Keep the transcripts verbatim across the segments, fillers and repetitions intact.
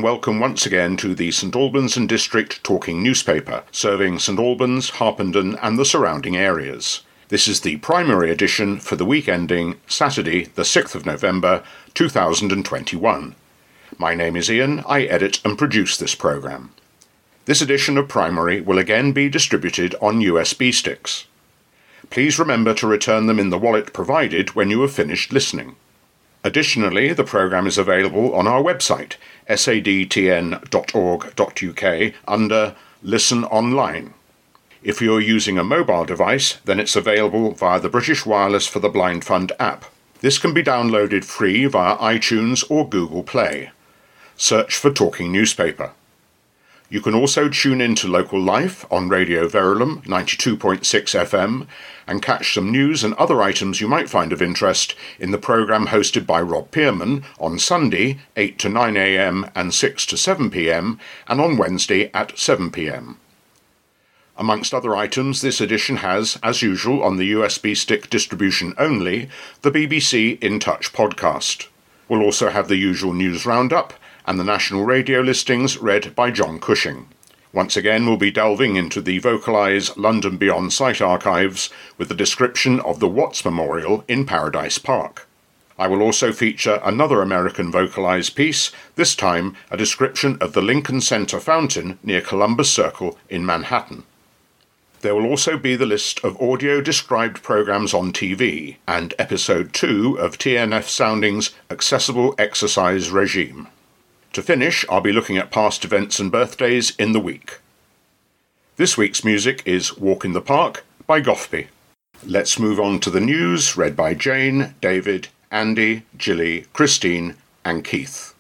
and welcome once again to the St Albans and District Talking newspaper, serving St Albans, Harpenden and the surrounding areas. This is the primary edition for the week ending Saturday, the sixth of November, two thousand twenty-one. My name is Ian, I edit and produce this programme. This edition of Primary will again be distributed on U S B sticks. Please remember to return them in the wallet provided when you have finished listening. Additionally, the programme is available on our website, s a d t n dot org dot u k, under Listen Online. If you're using a mobile device, then it's available via the British Wireless for the Blind Fund app. This can be downloaded free via iTunes or Google Play. Search for Talking Newspaper. You can also tune in to Local Life on Radio Verulam ninety-two point six F M and catch some news and other items you might find of interest in the programme hosted by Rob Pearman on Sunday, eight to nine a m and six to seven p m, and on Wednesday at seven p m. Amongst other items, this edition has, as usual on the U S B stick distribution only, the B B C In Touch podcast. We'll also have the usual news roundup, and the national radio listings read by John Cushing. Once again, we'll be delving into the Vocalise London Beyond site archives with a description of the Watts Memorial in Paradise Park. I will also feature another American Vocalise piece, this time a description of the Lincoln Center fountain near Columbus Circle in Manhattan. There will also be the list of audio-described programmes on T V and episode two of T N F Sounding's Accessible Exercise Regime. To finish, I'll be looking at past events and birthdays in the week. This week's music is Walk in the Park by Gothby. Let's move on to the news, read by Jane, David, Andy, Gilly, Christine and Keith.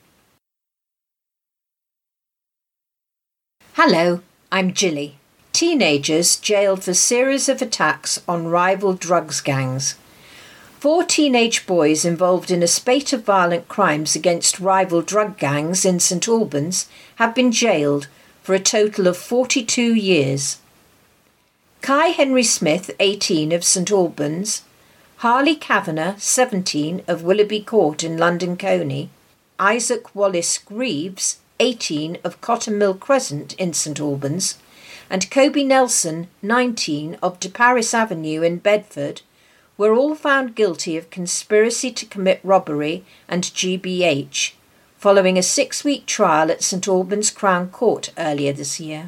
Hello, I'm Gilly. Teenagers jailed for series of attacks on rival drugs gangs. Four teenage boys involved in a spate of violent crimes against rival drug gangs in St Albans have been jailed for a total of forty-two years. Kai Henry Smith, eighteen, of St Albans, Harley Kavanagh, seventeen, of Willoughby Court in London Coney, Isaac Wallace Greaves, eighteen, of Cotton Mill Crescent in St Albans, and Kobe Nelson, nineteen, of De Paris Avenue in Bedford, were all found guilty of conspiracy to commit robbery and G B H, following a six-week trial at St Albans Crown Court earlier this year.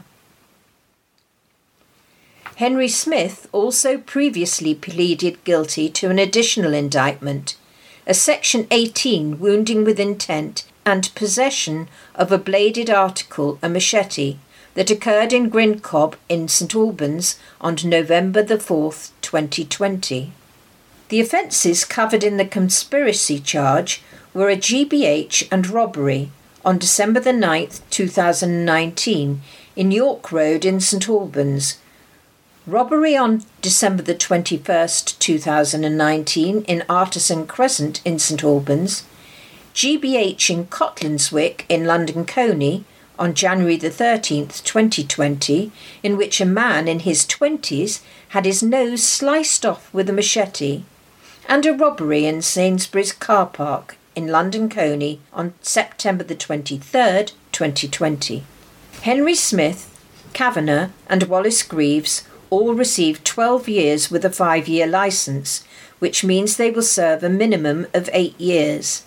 Henry Smith also previously pleaded guilty to an additional indictment, a Section eighteen wounding with intent and possession of a bladed article, a machete, that occurred in Grincob in St Albans on November the fourth, twenty twenty. The offences covered in the conspiracy charge were a G B H and robbery on December the ninth, two thousand nineteen, in York Road in St Albans, robbery on December the twenty-first, two thousand nineteen, in Artisan Crescent in St Albans, G B H in Cotlanswick in London Coney on January the thirteenth, twenty twenty, in which a man in his twenties had his nose sliced off with a machete, and a robbery in Sainsbury's car park in London Coney on September the twenty-third, twenty twenty. Henry Smith, Kavanagh and Wallace Greaves all received twelve years with a five-year licence, which means they will serve a minimum of eight years.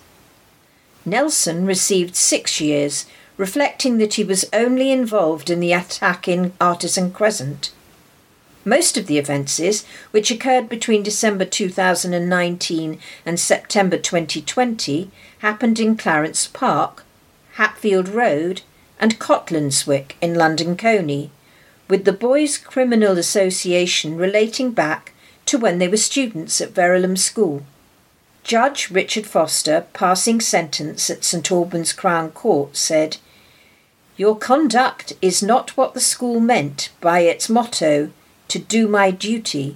Nelson received six years, reflecting that he was only involved in the attack in Artisan Crescent. Most of the offences, which occurred between December two thousand nineteen and September twenty twenty, happened in Clarence Park, Hatfield Road and Cotlanswick in London Coney, with the boys' criminal association relating back to when they were students at Verulam School. Judge Richard Foster, passing sentence at St Albans Crown Court, said, "Your conduct is not what the school meant by its motto, to do my duty."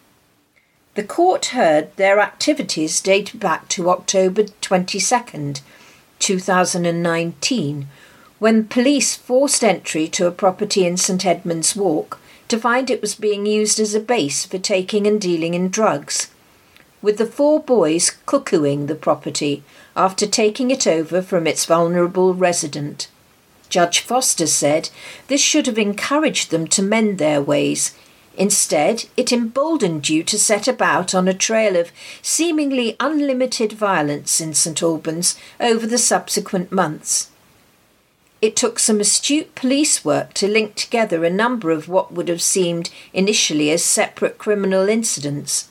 The court heard their activities dated back to October twenty-second, two thousand nineteen, when police forced entry to a property in St Edmund's Walk to find it was being used as a base for taking and dealing in drugs, with the four boys cuckooing the property after taking it over from its vulnerable resident. Judge Foster said this should have encouraged them to mend their ways. Instead, it emboldened you to set about on a trail of seemingly unlimited violence in St Albans over the subsequent months. It took some astute police work to link together a number of what would have seemed initially as separate criminal incidents.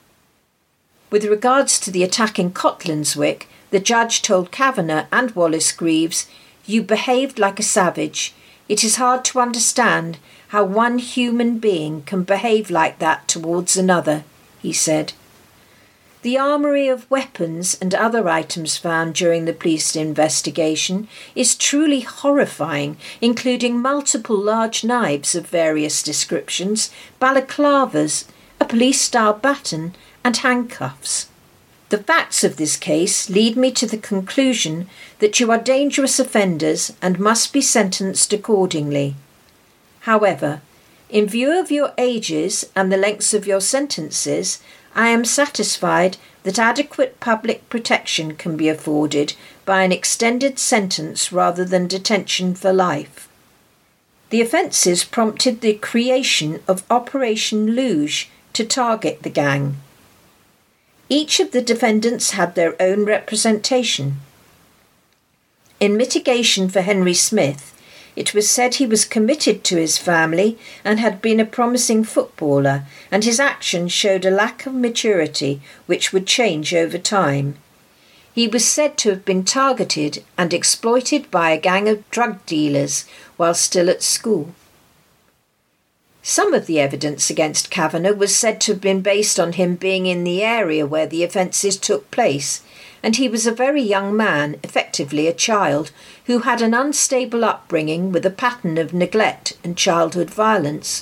With regards to the attack in Cotlanswick, the judge told Kavanagh and Wallace Greaves, "You behaved like a savage. It is hard to understand how one human being can behave like that towards another," he said. The armoury of weapons and other items found during the police investigation is truly horrifying, including multiple large knives of various descriptions, balaclavas, a police-style baton, and handcuffs. The facts of this case lead me to the conclusion that you are dangerous offenders and must be sentenced accordingly. However, in view of your ages and the lengths of your sentences, I am satisfied that adequate public protection can be afforded by an extended sentence rather than detention for life. The offences prompted the creation of Operation Luge to target the gang. Each of the defendants had their own representation. In mitigation for Henry Smith, it was said he was committed to his family and had been a promising footballer, and his actions showed a lack of maturity which would change over time. He was said to have been targeted and exploited by a gang of drug dealers while still at school. Some of the evidence against Kavanagh was said to have been based on him being in the area where the offences took place, and he was a very young man, effectively a child, who had an unstable upbringing with a pattern of neglect and childhood violence.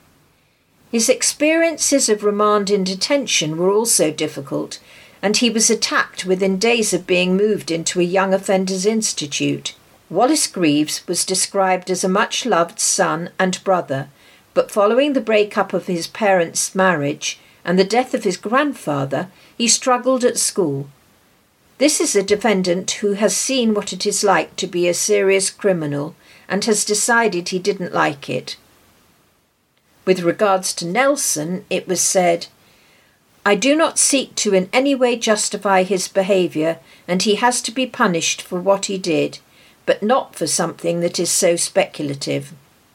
His experiences of remand in detention were also difficult, and he was attacked within days of being moved into a young offenders institute. Wallace Greaves was described as a much-loved son and brother, but following the break-up of his parents' marriage and the death of his grandfather, he struggled at school. This is a defendant who has seen what it is like to be a serious criminal and has decided he didn't like it. With regards to Nelson, it was said, "I do not seek to in any way justify his behaviour, and he has to be punished for what he did, but not for something that is so speculative."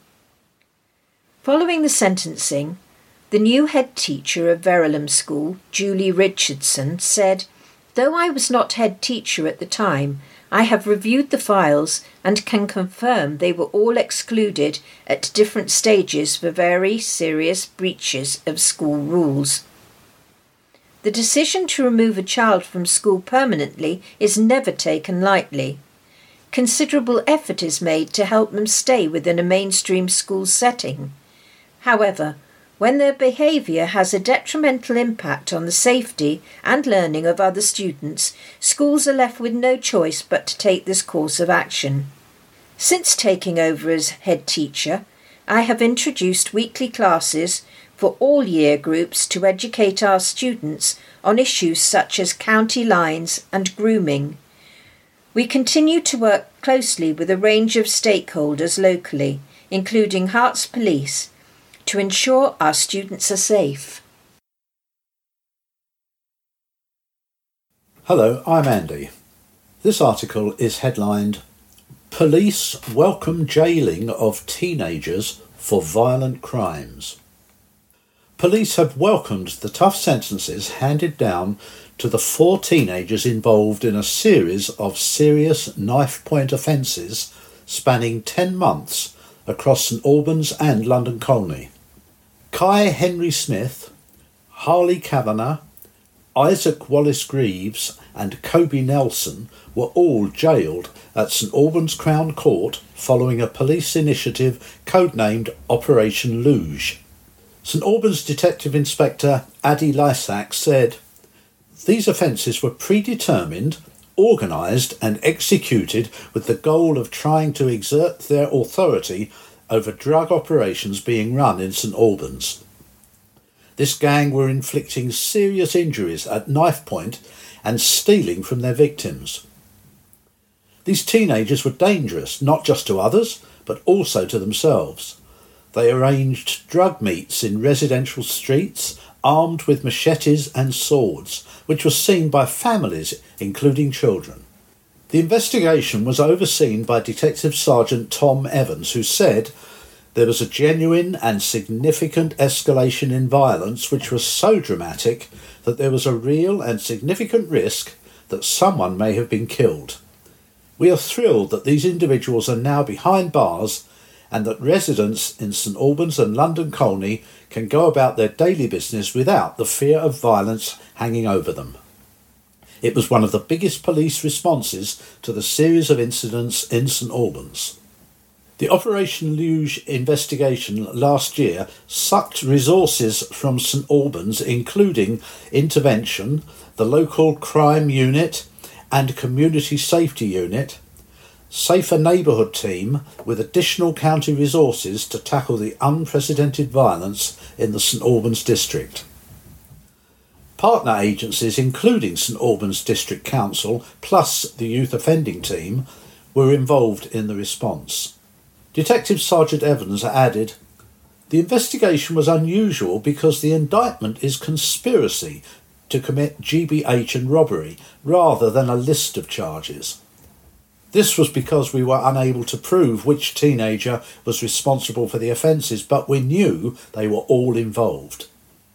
Following the sentencing, the new head teacher of Verulam School, Julie Richardson, said, "Though I was not head teacher at the time, I have reviewed the files and can confirm they were all excluded at different stages for very serious breaches of school rules. The decision to remove a child from school permanently is never taken lightly. Considerable effort is made to help them stay within a mainstream school setting. However, when their behaviour has a detrimental impact on the safety and learning of other students, schools are left with no choice but to take this course of action. Since taking over as head teacher, I have introduced weekly classes for all year groups to educate our students on issues such as county lines and grooming. We continue to work closely with a range of stakeholders locally, including Herts Police, to ensure our students are safe." Hello, I'm Andy. This article is headlined, "Police Welcome Jailing of Teenagers for Violent Crimes." Police have welcomed the tough sentences handed down to the four teenagers involved in a series of serious knife-point offences spanning ten months across St Albans and London Colney. Kai Henry Smith, Harley Kavanagh, Isaac Wallace Greaves and Kobe Nelson were all jailed at St Albans Crown Court following a police initiative codenamed Operation Luge. St Albans Detective Inspector Addy Lysack said, "These offences were predetermined, organised and executed with the goal of trying to exert their authority over drug operations being run in St Albans. This gang were inflicting serious injuries at knife point and stealing from their victims. These teenagers were dangerous, not just to others, but also to themselves. They arranged drug meets in residential streets, armed with machetes and swords, which was seen by families, including children. The investigation was overseen by Detective Sergeant Tom Evans, who said there was a genuine and significant escalation in violence which was so dramatic that there was a real and significant risk that someone may have been killed. We are thrilled that these individuals are now behind bars and that residents in St Albans and London Colney can go about their daily business without the fear of violence hanging over them. It was one of the biggest police responses to the series of incidents in St Albans. The Operation Luge investigation last year sucked resources from St Albans, including intervention, the local crime unit and community safety unit, Safer Neighbourhood team with additional county resources to tackle the unprecedented violence in the St Albans district. Partner agencies, including St Albans District Council plus the Youth Offending Team, were involved in the response. Detective Sergeant Evans added, "The investigation was unusual because the indictment is conspiracy to commit G B H and robbery rather than a list of charges. This was because we were unable to prove which teenager was responsible for the offences, but we knew they were all involved."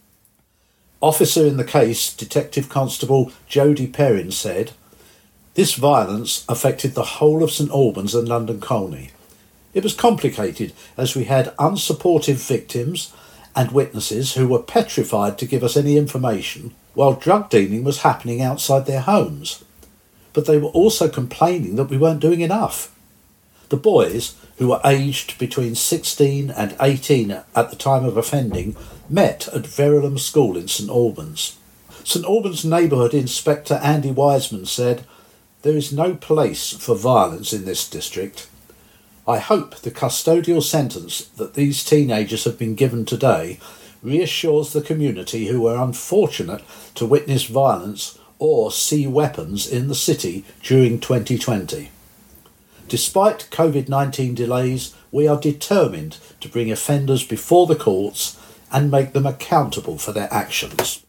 Officer in the case, Detective Constable Jodie Perrin, said, "This violence affected the whole of St Albans and London Colney. It was complicated as we had unsupportive victims and witnesses who were petrified to give us any information, while drug dealing was happening outside their homes. But they were also complaining that we weren't doing enough. The boys, who were aged between sixteen and eighteen at the time of offending, met at Verulam School in St Albans. St Albans Neighbourhood Inspector Andy Wiseman said, "There is no place for violence in this district. I hope the custodial sentence that these teenagers have been given today reassures the community who were unfortunate to witness violence or see weapons in the city during twenty twenty. Despite COVID nineteen delays, we are determined to bring offenders before the courts and make them accountable for their actions."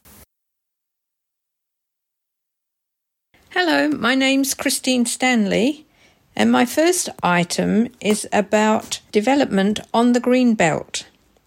Hello, my name's Christine Stanley, and my first item is about development on the Green Belt.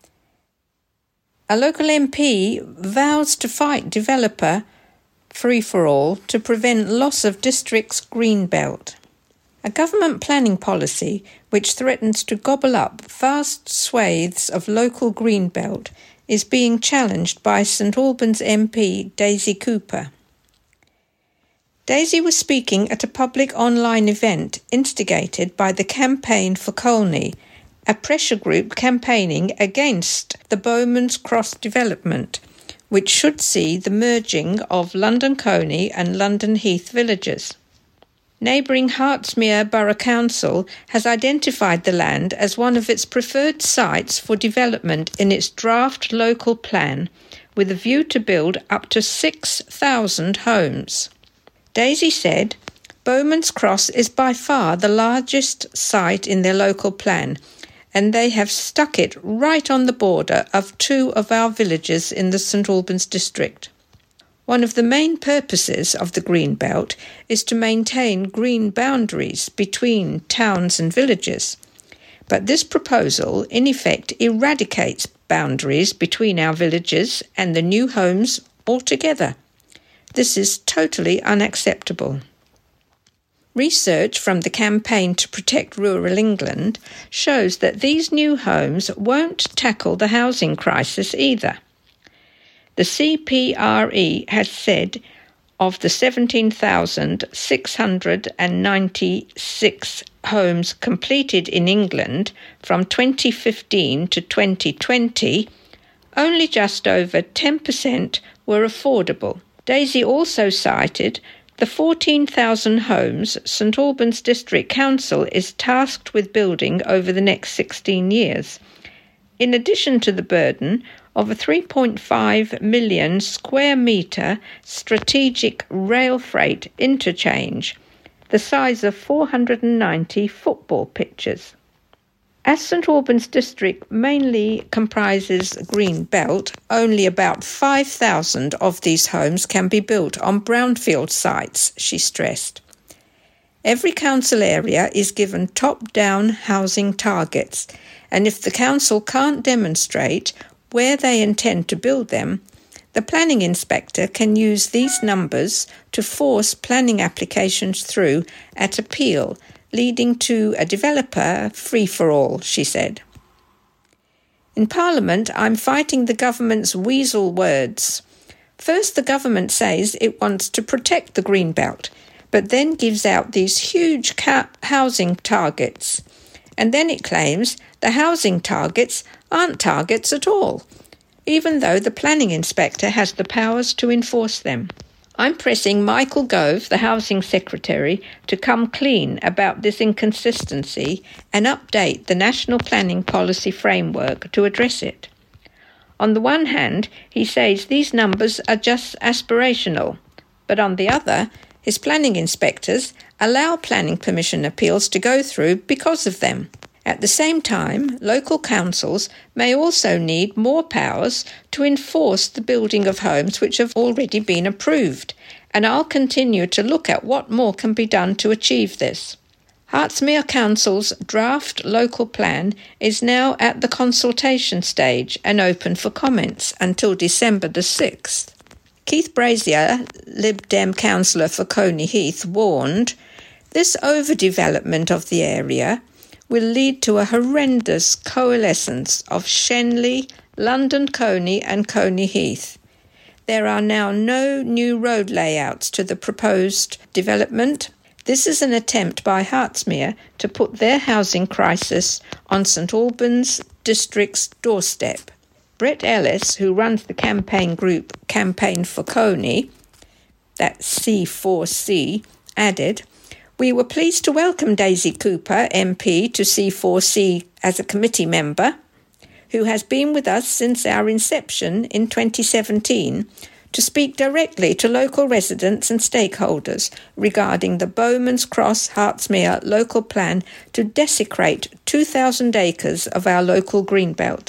A local M P vows to fight developer free-for-all to prevent loss of district's green belt. A government planning policy which threatens to gobble up vast swathes of local green belt is being challenged by St Albans M P Daisy Cooper. Daisy was speaking at a public online event instigated by the Campaign for Colney, a pressure group campaigning against the Bowman's Cross development, which should see the merging of London Colney and London Heath villages. Neighbouring Hertsmere Borough Council has identified the land as one of its preferred sites for development in its draft local plan, with a view to build up to six thousand homes. Daisy said, "Bowman's Cross is by far the largest site in their local plan, and they have stuck it right on the border of two of our villages in the St Albans district. One of the main purposes of the Green Belt is to maintain green boundaries between towns and villages. But this proposal, in effect, eradicates boundaries between our villages and the new homes altogether. This is totally unacceptable." Research from the Campaign to Protect Rural England shows that these new homes won't tackle the housing crisis either. The C P R E has said of the seventeen thousand six hundred ninety-six homes completed in England from twenty fifteen to twenty twenty, only just over ten percent were affordable. Daisy also cited the fourteen thousand homes St Albans District Council is tasked with building over the next sixteen years, in addition to the burden of a three point five million square metre strategic rail freight interchange the size of four hundred ninety football pitches. As St Albans district mainly comprises green belt, only about five thousand of these homes can be built on brownfield sites, she stressed. Every council area is given top-down housing targets, and if the council can't demonstrate where they intend to build them, the planning inspector can use these numbers to force planning applications through at appeal, leading to a developer free-for-all, she said. In Parliament, I'm fighting the government's weasel words. First, the government says it wants to protect the green belt, but then gives out these huge ca- housing targets. And then it claims the housing targets aren't targets at all, even though the planning inspector has the powers to enforce them. I'm pressing Michael Gove, the Housing Secretary, to come clean about this inconsistency and update the National Planning Policy Framework to address it. On the one hand, he says these numbers are just aspirational, but on the other, his planning inspectors allow planning permission appeals to go through because of them. At the same time, local councils may also need more powers to enforce the building of homes which have already been approved, and I'll continue to look at what more can be done to achieve this. Hertsmere Council's draft local plan is now at the consultation stage and open for comments until December the sixth. Keith Brazier, Lib Dem councillor for Coney Heath, warned, "This overdevelopment of the area will lead to a horrendous coalescence of Shenley, London Coney and Coney Heath. There are now no new road layouts to the proposed development. This is an attempt by Hertsmere to put their housing crisis on St Albans district's doorstep." Brett Ellis, who runs the campaign group Campaign for Coney, that's C four C, added, "We were pleased to welcome Daisy Cooper, M P, to C four C as a committee member, who has been with us since our inception in twenty seventeen, to speak directly to local residents and stakeholders regarding the Bowman's Cross Hertsmere local plan to desecrate two thousand acres of our local greenbelt."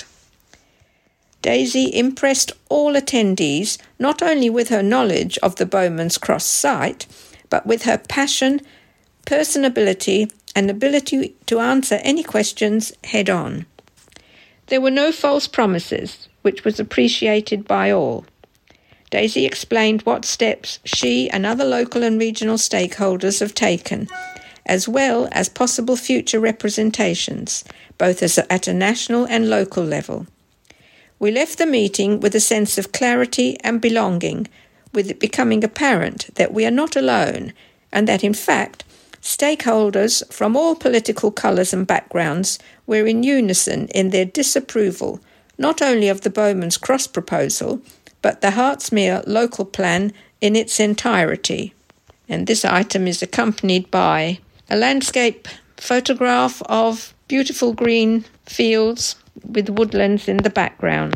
Daisy impressed all attendees not only with her knowledge of the Bowman's Cross site, but with her passion, personability, and ability to answer any questions head-on. There were no false promises, which was appreciated by all. Daisy explained what steps she and other local and regional stakeholders have taken, as well as possible future representations, both as a, at a national and local level. We left the meeting with a sense of clarity and belonging, with it becoming apparent that we are not alone, and that in fact, stakeholders from all political colours and backgrounds were in unison in their disapproval, not only of the Bowman's Cross proposal, but the Hertsmere local plan in its entirety. And this item is accompanied by a landscape photograph of beautiful green fields with woodlands in the background.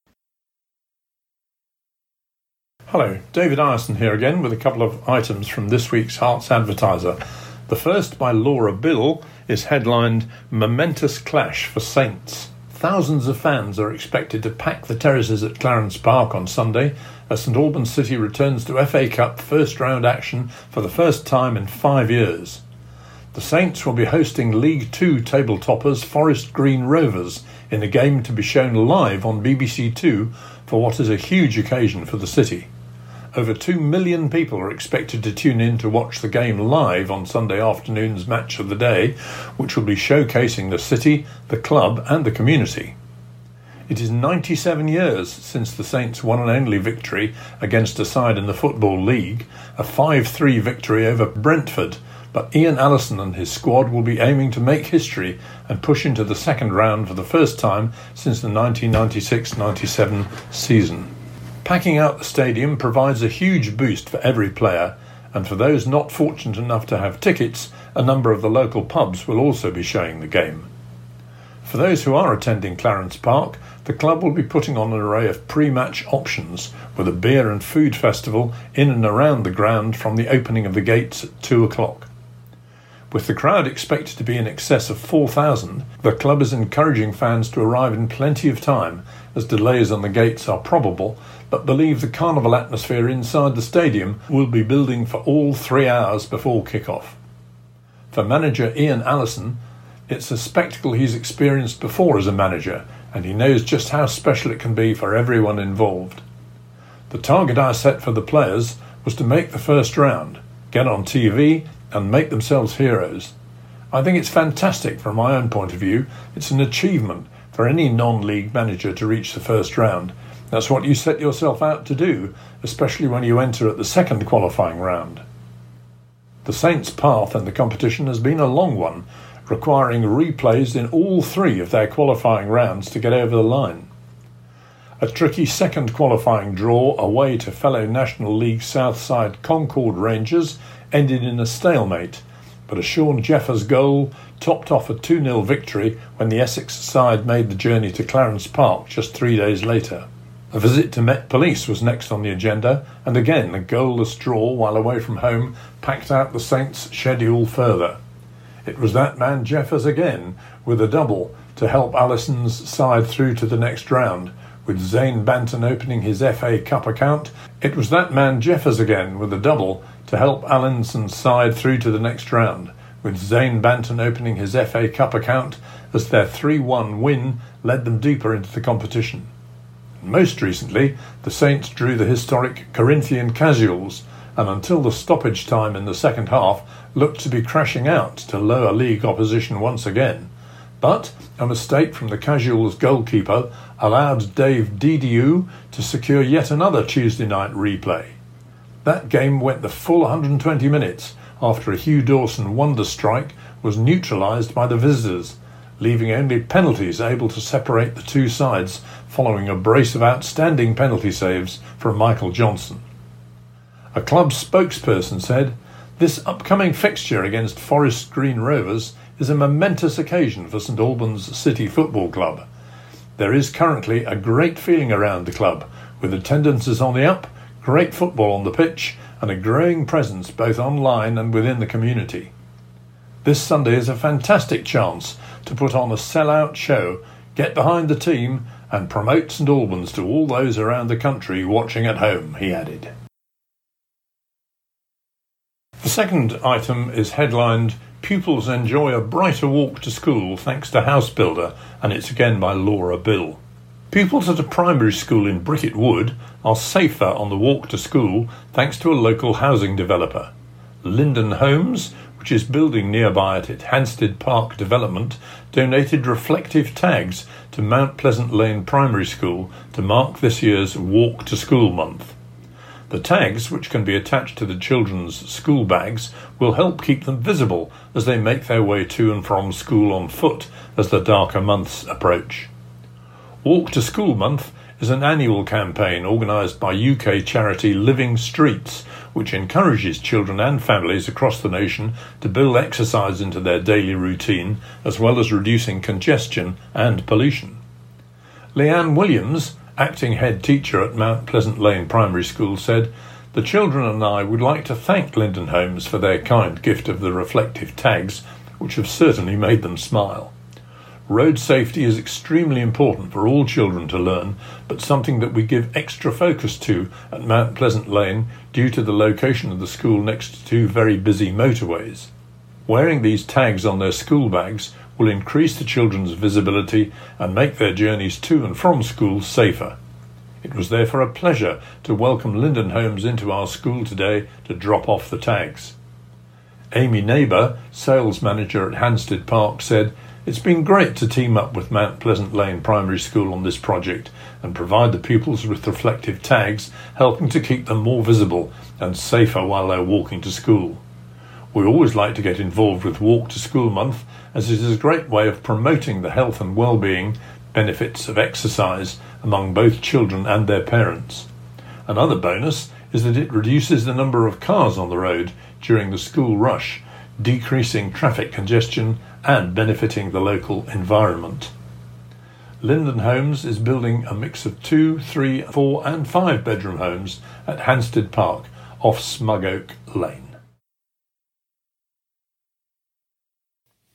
Hello, David Ireson here again with a couple of items from this week's Herts Advertiser. The first, by Laura Bill, is headlined "Momentous Clash for Saints." Thousands of fans are expected to pack the terraces at Clarence Park on Sunday as St Albans City returns to F A Cup first round action for the first time in five years. The Saints will be hosting League Two table toppers Forest Green Rovers in a game to be shown live on B B C Two for what is a huge occasion for the city. Over two million people are expected to tune in to watch the game live on Sunday afternoon's match of the day, which will be showcasing the city, the club and the community. It is ninety-seven years since the Saints' one and only victory against a side in the Football League, a five three victory over Brentford, but Ian Allison and his squad will be aiming to make history and push into the second round for the first time since the nineteen ninety-six ninety-seven season. Packing out the stadium provides a huge boost for every player, and for those not fortunate enough to have tickets, a number of the local pubs will also be showing the game. For those who are attending Clarence Park, the club will be putting on an array of pre-match options with a beer and food festival in and around the ground from the opening of the gates at two o'clock. With the crowd expected to be in excess of four thousand, the club is encouraging fans to arrive in plenty of time, as delays on the gates are probable, but believe the carnival atmosphere inside the stadium will be building for all three hours before kick-off. For manager Ian Allison, it's a spectacle he's experienced before as a manager, and he knows just how special it can be for everyone involved. The target I set for the players was to make the first round, get on T V, and make themselves heroes. I think it's fantastic from my own point of view. It's an achievement for any non-league manager to reach the first round. That's what you set yourself out to do, especially when you enter at the second qualifying round. The Saints' path in the competition has been a long one, requiring replays in all three of their qualifying rounds to get over the line. A tricky second qualifying draw away to fellow National League Southside Concord Rangers ended in a stalemate, but a Sean Jeffers goal topped off a two nil victory when the Essex side made the journey to Clarence Park just three days later. A visit to Met Police was next on the agenda, and again a goalless draw while away from home packed out the Saints' schedule further. It was that man Jeffers again with a double to help Allison's side through to the next round, with Zane Banton opening his F A Cup account. It was that man Jeffers again with a double to help Allison's side through to the next round, with Zane Banton opening his F A Cup account as their three one win led them deeper into the competition. Most recently, the Saints drew the historic Corinthian Casuals, and until the stoppage time in the second half looked to be crashing out to lower league opposition once again. But a mistake from the Casuals goalkeeper allowed Dave Didiu to secure yet another Tuesday night replay. That game went the full one hundred twenty minutes after a Hugh Dawson wonder strike was neutralised by the visitors, leaving only penalties able to separate the two sides following a brace of outstanding penalty saves from Michael Johnson. A club spokesperson said, "This upcoming fixture against Forest Green Rovers is a momentous occasion for St Albans City Football Club. There is currently a great feeling around the club, with attendances on the up, great football on the pitch, and a growing presence both online and within the community. This Sunday is a fantastic chance to put on a sell-out show, get behind the team, and promote St Albans to all those around the country watching at home," he added. The second item is headlined, "Pupils enjoy a brighter walk to school thanks to House Builder," and it's again by Laura Bill. Pupils at a primary school in Bricket Wood are safer on the walk to school thanks to a local housing developer. Linden Homes, which is building nearby at its Hansted Park development, donated reflective tags to Mount Pleasant Lane Primary School to mark this year's Walk to School month. The tags, which can be attached to the children's school bags, will help keep them visible as they make their way to and from school on foot as the darker months approach. Walk to School Month is an annual campaign organised by U K charity Living Streets, which encourages children and families across the nation to build exercise into their daily routine, as well as reducing congestion and pollution. Leanne Williams, acting head teacher at Mount Pleasant Lane Primary School, said, "The children and I would like to thank Linden Homes for their kind gift of the reflective tags, which have certainly made them smile. Road safety is extremely important for all children to learn, but something that we give extra focus to at Mount Pleasant Lane due to the location of the school next to two very busy motorways. Wearing these tags on their school bags will increase the children's visibility and make their journeys to and from school safer. It was therefore a pleasure to welcome Linden Homes into our school today to drop off the tags." Amy Neighbour, sales manager at Hansted Park, said, "It's been great to team up with Mount Pleasant Lane Primary School on this project and provide the pupils with reflective tags, helping to keep them more visible and safer while they're walking to school. We always like to get involved with Walk to School Month, as it is a great way of promoting the health and well-being benefits of exercise among both children and their parents. Another bonus is that it reduces the number of cars on the road during the school rush, decreasing traffic congestion and benefiting the local environment." Linden Homes is building a mix of two, three, four and five bedroom homes at Hansted Park off Smug Oak Lane.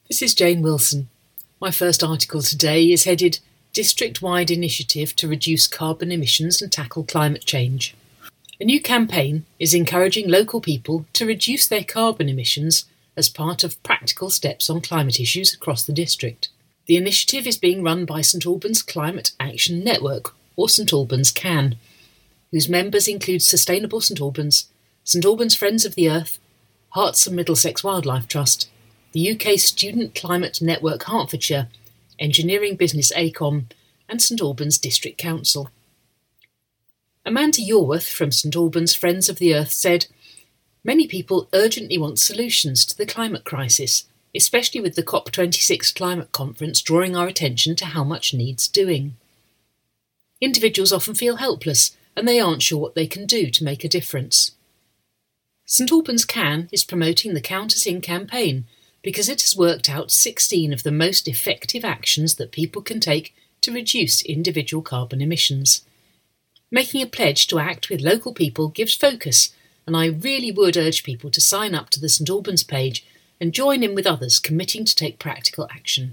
This is Jane Wilson. My first article today is headed District-Wide Initiative to Reduce Carbon Emissions and Tackle Climate Change. A new campaign is encouraging local people to reduce their carbon emissions as part of practical steps on climate issues across the district. The initiative is being run by St Albans Climate Action Network, or St Albans CAN, whose members include Sustainable St Albans, St Albans Friends of the Earth, Herts and Middlesex Wildlife Trust, the U K Student Climate Network Hertfordshire, Engineering Business ACOM, and St Albans District Council. Amanda Yorworth from St Albans Friends of the Earth said, "Many people urgently want solutions to the climate crisis, especially with the COP twenty-six climate conference drawing our attention to how much needs doing. Individuals often feel helpless and they aren't sure what they can do to make a difference. St Albans CAN is promoting the Count Us In campaign because it has worked out sixteen of the most effective actions that people can take to reduce individual carbon emissions. Making a pledge to act with local people gives focus, and I really would urge people to sign up to the St Albans page and join in with others committing to take practical action."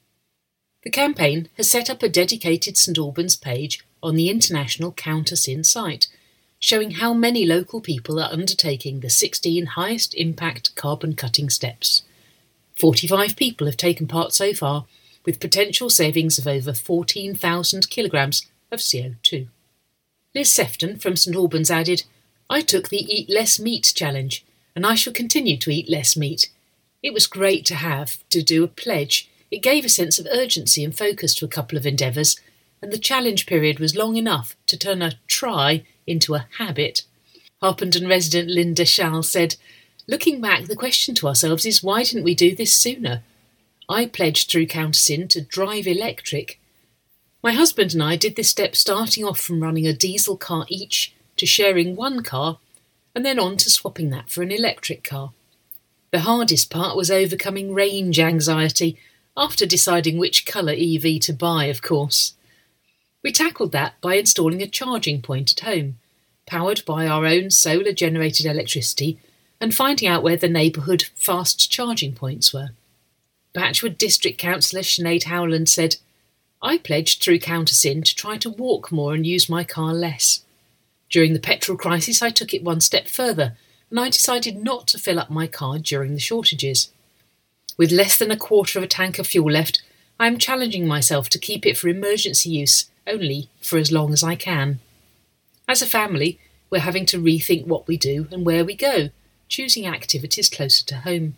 The campaign has set up a dedicated St Albans page on the international Count Us In site, showing how many local people are undertaking the sixteen highest impact carbon cutting steps. forty-five people have taken part so far, with potential savings of over fourteen thousand kilograms of C O two. Liz Sefton from St Albans added, "I took the Eat Less Meat challenge, and I shall continue to eat less meat. It was great to have to do a pledge. It gave a sense of urgency and focus to a couple of endeavours, and the challenge period was long enough to turn a try into a habit." Harpenden resident Linda Schall said, "Looking back, the question to ourselves is why didn't we do this sooner? I pledged through Count Us In to drive electric. My husband and I did this step starting off from running a diesel car each to sharing one car and then on to swapping that for an electric car. The hardest part was overcoming range anxiety after deciding which colour E V to buy, of course. We tackled that by installing a charging point at home, powered by our own solar-generated electricity, and finding out where the neighbourhood fast charging points were." Batchwood District Councillor Sinead Howland said, "I pledged through Count Us In to try to walk more and use my car less. During the petrol crisis, I took it one step further, and I decided not to fill up my car during the shortages. With less than a quarter of a tank of fuel left, I am challenging myself to keep it for emergency use only for as long as I can. As a family, we're having to rethink what we do and where we go, choosing activities closer to home."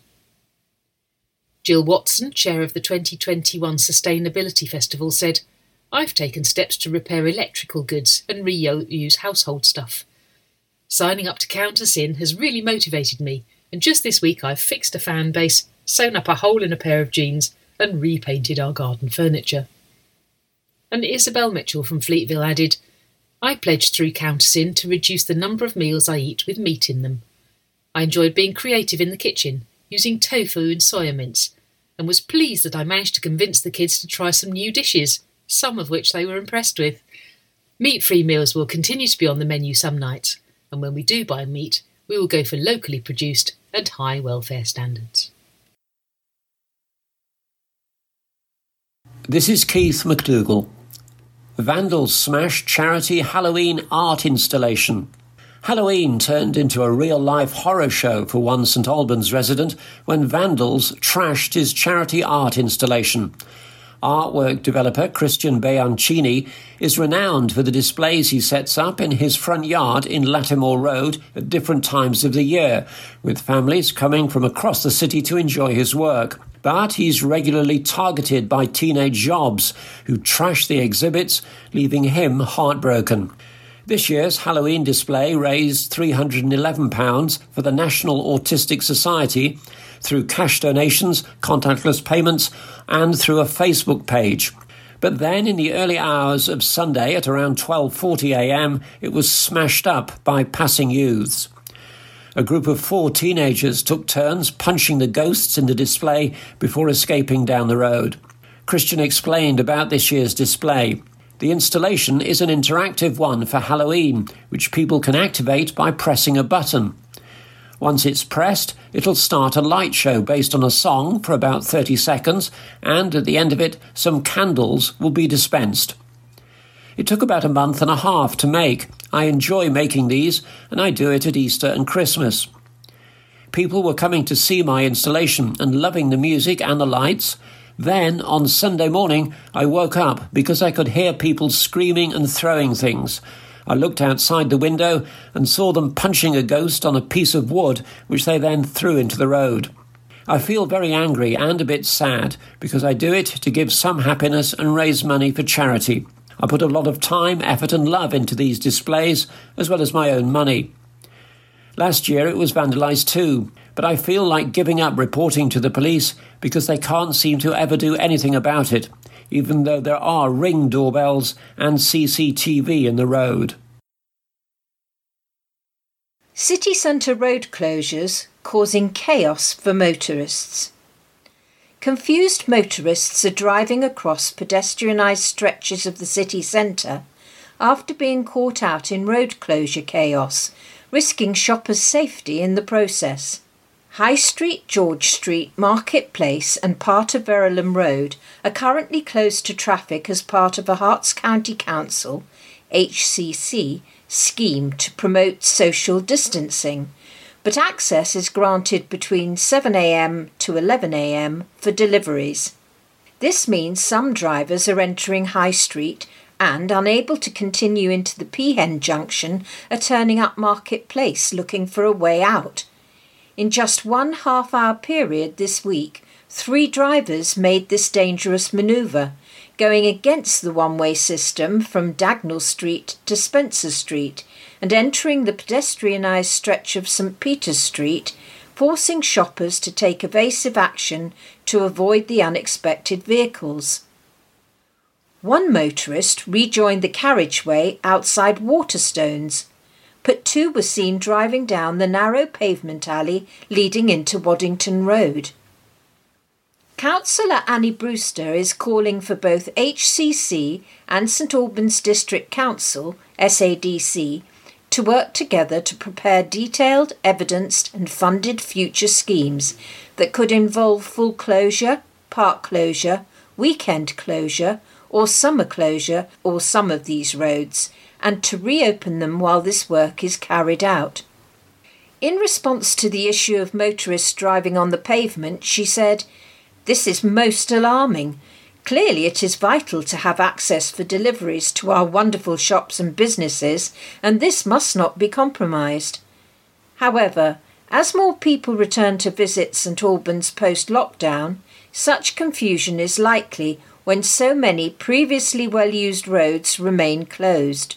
Jill Watson, chair of the twenty twenty-one Sustainability Festival, said, "I've taken steps to repair electrical goods and reuse household stuff. Signing up to Count Us In has really motivated me, and just this week I've fixed a fan base, sewn up a hole in a pair of jeans, and repainted our garden furniture." And Isabel Mitchell from Fleetville added, "I pledged through Count Us In to reduce the number of meals I eat with meat in them. I enjoyed being creative in the kitchen, using tofu and soya mince, and was pleased that I managed to convince the kids to try some new dishes, some of which they were impressed with. Meat-free meals will continue to be on the menu some nights, and when we do buy meat, we will go for locally produced and high welfare standards." This is Keith McDougall. Vandals smash charity Halloween art installation. Halloween turned into a real-life horror show for one St Albans resident when vandals trashed his charity art installation. Artwork developer Christian Bianchini is renowned for the displays he sets up in his front yard in Lattimore Road at different times of the year, with families coming from across the city to enjoy his work. But he's regularly targeted by teenage yobs who trash the exhibits, leaving him heartbroken. This year's Halloween display raised three hundred eleven pounds for the National Autistic Society through cash donations, contactless payments, and through a Facebook page. But then in the early hours of Sunday at around twelve forty a m, it was smashed up by passing youths. A group of four teenagers took turns punching the ghosts in the display before escaping down the road. Christian explained about this year's display. The installation is an interactive one for Halloween, which people can activate by pressing a button. Once it's pressed, it'll start a light show based on a song for about thirty seconds, and at the end of it, some candles will be dispensed. It took about a month and a half to make. I enjoy making these, and I do it at Easter and Christmas. People were coming to see my installation and loving the music and the lights. Then, on Sunday morning, I woke up because I could hear people screaming and throwing things. I looked outside the window and saw them punching a ghost on a piece of wood, which they then threw into the road. I feel very angry and a bit sad because I do it to give some happiness and raise money for charity. I put a lot of time, effort and love into these displays, as well as my own money. Last year it was vandalised too, but I feel like giving up reporting to the police because they can't seem to ever do anything about it, even though there are Ring doorbells and C C T V in the road. City centre road closures causing chaos for motorists. Confused motorists are driving across pedestrianised stretches of the city centre after being caught out in road closure chaos, risking shoppers' safety in the process. High Street, George Street, Market Place and part of Verulam Road are currently closed to traffic as part of a Herts County Council, H C C, scheme to promote social distancing, but access is granted between seven a m to eleven a m for deliveries. This means some drivers are entering High Street and, unable to continue into the Peahen Junction, are turning up Market Place looking for a way out. In just one half-hour period this week, three drivers made this dangerous manoeuvre, going against the one-way system from Dagnall Street to Spencer Street and entering the pedestrianised stretch of St Peter's Street, forcing shoppers to take evasive action to avoid the unexpected vehicles. One motorist rejoined the carriageway outside Waterstones, but two were seen driving down the narrow pavement alley leading into Waddington Road. Councillor Annie Brewster is calling for both H C C and St Albans District Council, S A D C, to work together to prepare detailed, evidenced and funded future schemes that could involve full closure, part closure, weekend closure or summer closure or some of these roads, and to reopen them while this work is carried out. In response to the issue of motorists driving on the pavement, she said, "This is most alarming. Clearly it is vital to have access for deliveries to our wonderful shops and businesses, and this must not be compromised. However, as more people return to visit St Albans post-lockdown, such confusion is likely when so many previously well-used roads remain closed.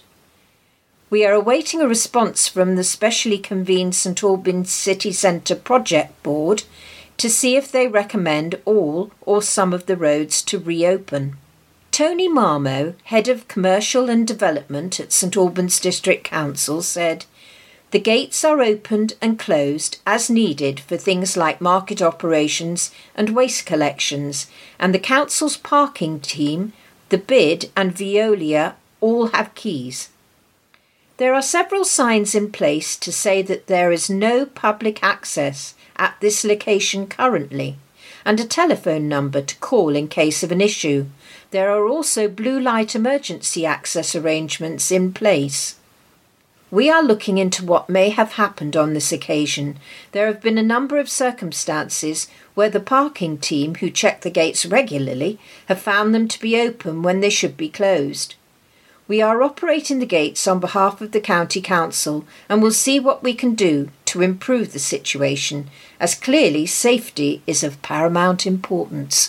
We are awaiting a response from the specially convened St Albans City Centre Project Board to see if they recommend all or some of the roads to reopen." Tony Marmo, Head of Commercial and Development at St Albans District Council, said, "The gates are opened and closed as needed for things like market operations and waste collections, and the council's parking team, the bid and Veolia all have keys. There are several signs in place to say that there is no public access at this location currently, and a telephone number to call in case of an issue. There are also blue light emergency access arrangements in place. We are looking into what may have happened on this occasion. There have been a number of circumstances where the parking team, who check the gates regularly, have found them to be open when they should be closed. We are operating the gates on behalf of the County Council and will see what we can do to improve the situation, as clearly safety is of paramount importance."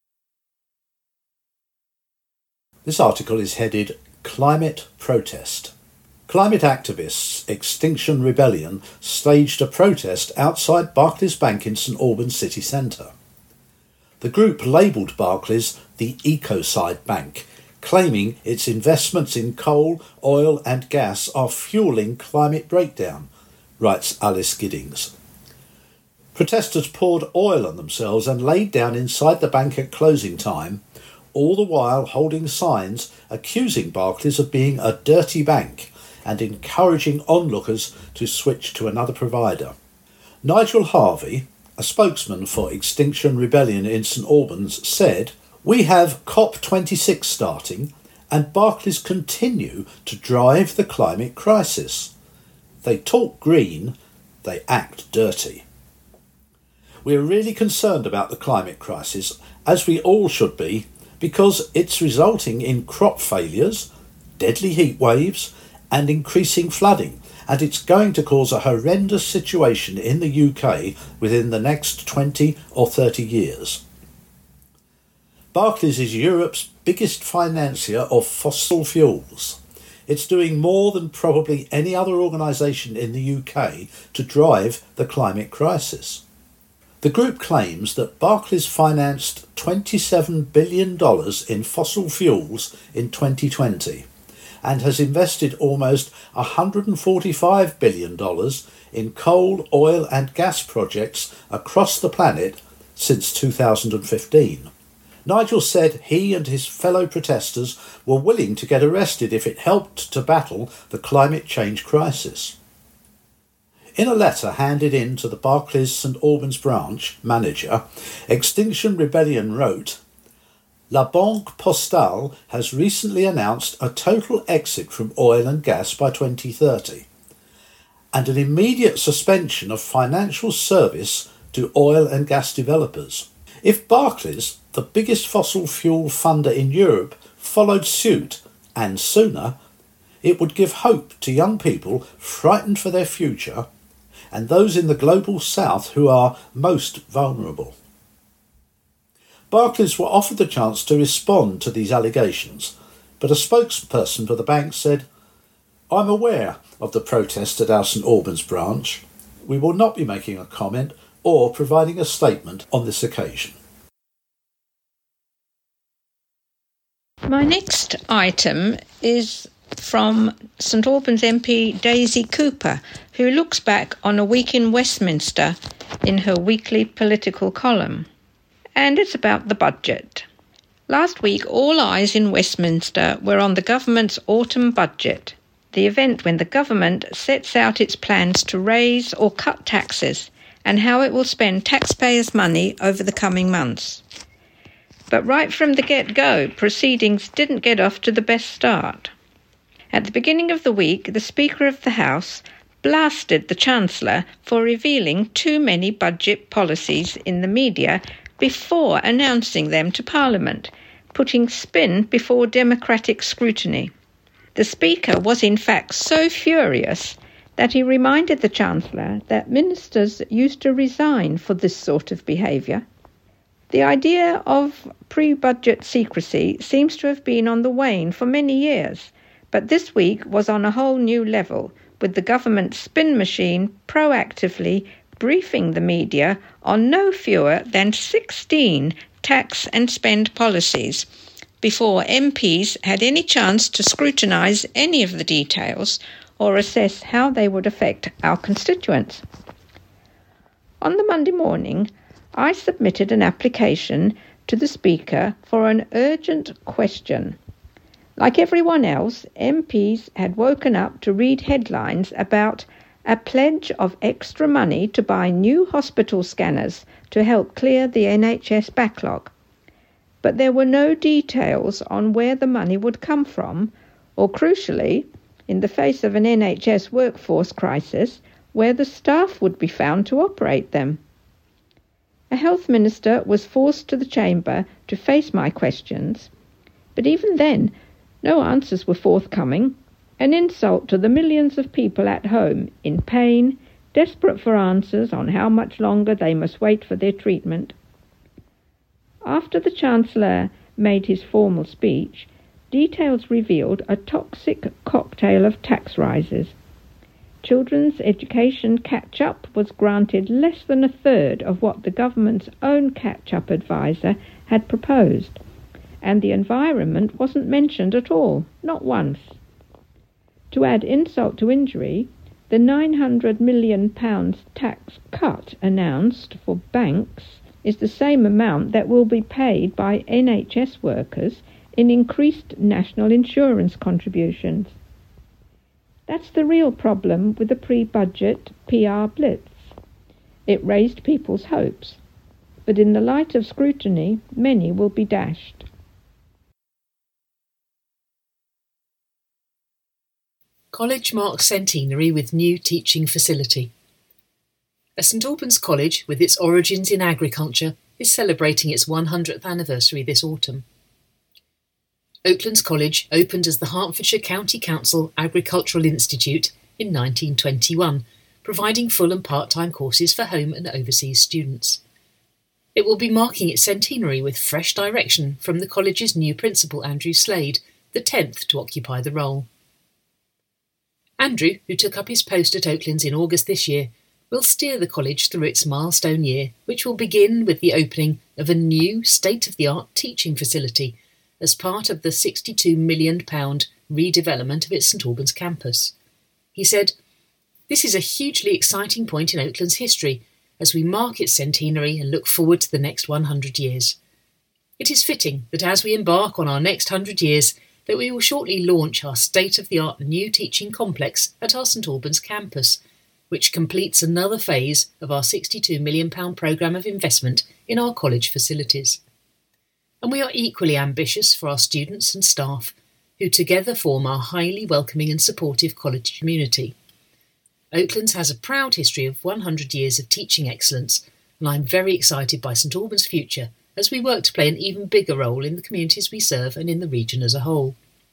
This article is headed Climate Protest. Climate activists Extinction Rebellion staged a protest outside Barclays Bank in St Albans city centre. The group labelled Barclays the Ecocide Bank, claiming its investments in coal, oil and gas are fuelling climate breakdown, writes Alice Giddings. Protesters poured oil on themselves and laid down inside the bank at closing time, all the while holding signs accusing Barclays of being a dirty bank and encouraging onlookers to switch to another provider. Nigel Harvey, a spokesman for Extinction Rebellion in St Albans, said, "We have COP twenty-six starting and Barclays continue to drive the climate crisis. They talk green, they act dirty." We are really concerned about the climate crisis, as we all should be, because it's resulting in crop failures, deadly heat waves and increasing flooding, and it's going to cause a horrendous situation in the U K within the next twenty or thirty years. Barclays is Europe's biggest financier of fossil fuels. It's doing more than probably any other organisation in the U K to drive the climate crisis. The group claims that Barclays financed twenty-seven billion dollars in fossil fuels in twenty twenty and has invested almost one hundred forty-five billion dollars in coal, oil and gas projects across the planet since two thousand fifteen. Nigel said he and his fellow protesters were willing to get arrested if it helped to battle the climate change crisis. In a letter handed in to the Barclays St Albans branch manager, Extinction Rebellion wrote, "La Banque Postale has recently announced a total exit from oil and gas by twenty thirty and an immediate suspension of financial service to oil and gas developers. If Barclays, the biggest fossil fuel funder in Europe, followed suit, and sooner, it would give hope to young people frightened for their future and those in the global south who are most vulnerable." Barclays were offered the chance to respond to these allegations, but a spokesperson for the bank said, "I'm aware of the protest at our St Albans branch. We will not be making a comment or providing a statement on this occasion." My next item is from St Albans M P Daisy Cooper, who looks back on a week in Westminster in her weekly political column. And it's about the budget. Last week, all eyes in Westminster were on the government's autumn budget, the event when the government sets out its plans to raise or cut taxes and how it will spend taxpayers' money over the coming months. But right from the get-go, proceedings didn't get off to the best start. At the beginning of the week, the Speaker of the House blasted the Chancellor for revealing too many budget policies in the media before announcing them to Parliament, putting spin before democratic scrutiny. The Speaker was in fact so furious that he reminded the Chancellor that ministers used to resign for this sort of behaviour. The idea of pre-budget secrecy seems to have been on the wane for many years, but this week was on a whole new level, with the government spin machine proactively briefing the media on no fewer than sixteen tax and spend policies before M Ps had any chance to scrutinise any of the details or assess how they would affect our constituents. On the Monday morning, I submitted an application to the Speaker for an urgent question. Like everyone else, M Ps had woken up to read headlines about a pledge of extra money to buy new hospital scanners to help clear the N H S backlog. But there were no details on where the money would come from, or crucially, in the face of an N H S workforce crisis, where the staff would be found to operate them. A health minister was forced to the chamber to face my questions, but even then, no answers were forthcoming, an insult to the millions of people at home in pain, desperate for answers on how much longer they must wait for their treatment. After the Chancellor made his formal speech, details revealed a toxic cocktail of tax rises. Children's education catch-up was granted less than a third of what the government's own catch-up advisor had proposed, and the environment wasn't mentioned at all, not once. To add insult to injury, the nine hundred million pounds tax cut announced for banks is the same amount that will be paid by N H S workers in increased national insurance contributions. That's the real problem with the pre-budget P R blitz. It raised people's hopes, but in the light of scrutiny, many will be dashed. College marks centenary with new teaching facility. A St Albans College, with its origins in agriculture, is celebrating its one hundredth anniversary this autumn. Oaklands College opened as the Hertfordshire County Council Agricultural Institute in nineteen twenty-one, providing full and part-time courses for home and overseas students. It will be marking its centenary with fresh direction from the college's new principal, Andrew Slade, the tenth to occupy the role. Andrew, who took up his post at Oaklands in August this year, will steer the college through its milestone year, which will begin with the opening of a new state-of-the-art teaching facility as part of the sixty-two million pounds redevelopment of its St Albans campus. He said, "This is a hugely exciting point in Oakland's history as we mark its centenary and look forward to the next one hundred years. It is fitting that as we embark on our next one hundred years, that we will shortly launch our state-of-the-art new teaching complex at our St Albans campus, which completes another phase of our sixty-two million pounds programme of investment in our college facilities. And we are equally ambitious for our students and staff, who together form our highly welcoming and supportive college community. Oaklands has a proud history of one hundred years of teaching excellence, and I'm very excited by St Albans' future as we work to play an even bigger role in the communities we serve and in the region as a whole."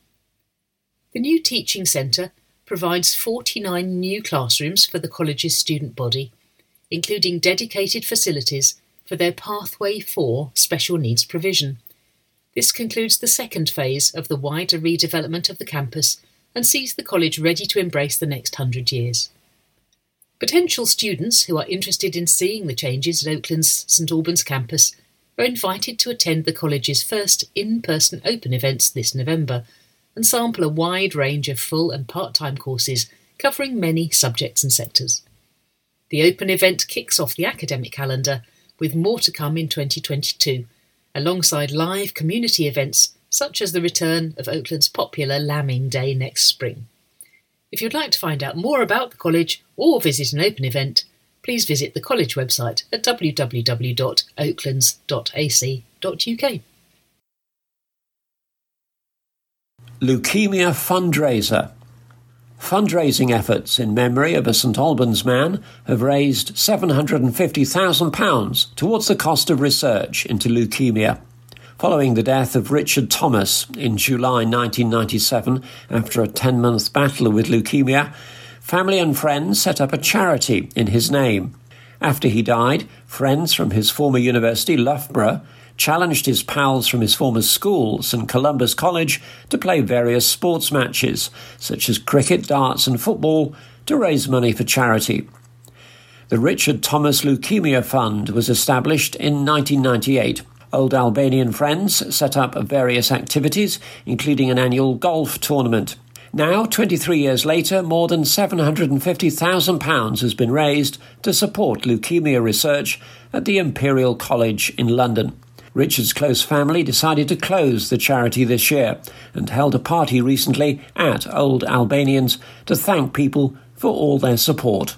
The new teaching centre provides forty-nine new classrooms for the college's student body, including dedicated facilities for their Pathway four special needs provision. This concludes the second phase of the wider redevelopment of the campus and sees the college ready to embrace the next hundred years. Potential students who are interested in seeing the changes at Oakland's St Albans campus are invited to attend the college's first in-person open events this November and sample a wide range of full and part-time courses covering many subjects and sectors. The open event kicks off the academic calendar, with more to come in twenty twenty-two, alongside live community events such as the return of Oakland's popular Lambing Day next spring. If you'd like to find out more about the college or visit an open event, please visit the college website at w w w dot oaklands dot a c dot u k. Leukemia fundraiser. Fundraising efforts in memory of a St Albans man have raised seven hundred fifty thousand pounds towards the cost of research into leukemia. Following the death of Richard Thomas in July nineteen ninety-seven after a ten-month battle with leukemia, family and friends set up a charity in his name. After he died, friends from his former university, Loughborough, challenged his pals from his former school, St Columbus College, to play various sports matches, such as cricket, darts and football, to raise money for charity. The Richard Thomas Leukemia Fund was established in nineteen ninety-eight. Old Albanian Friends set up various activities, including an annual golf tournament. Now, twenty-three years later, more than seven hundred fifty thousand pounds has been raised to support leukemia research at the Imperial College in London. Richard's close family decided to close the charity this year and held a party recently at Old Albanians to thank people for all their support.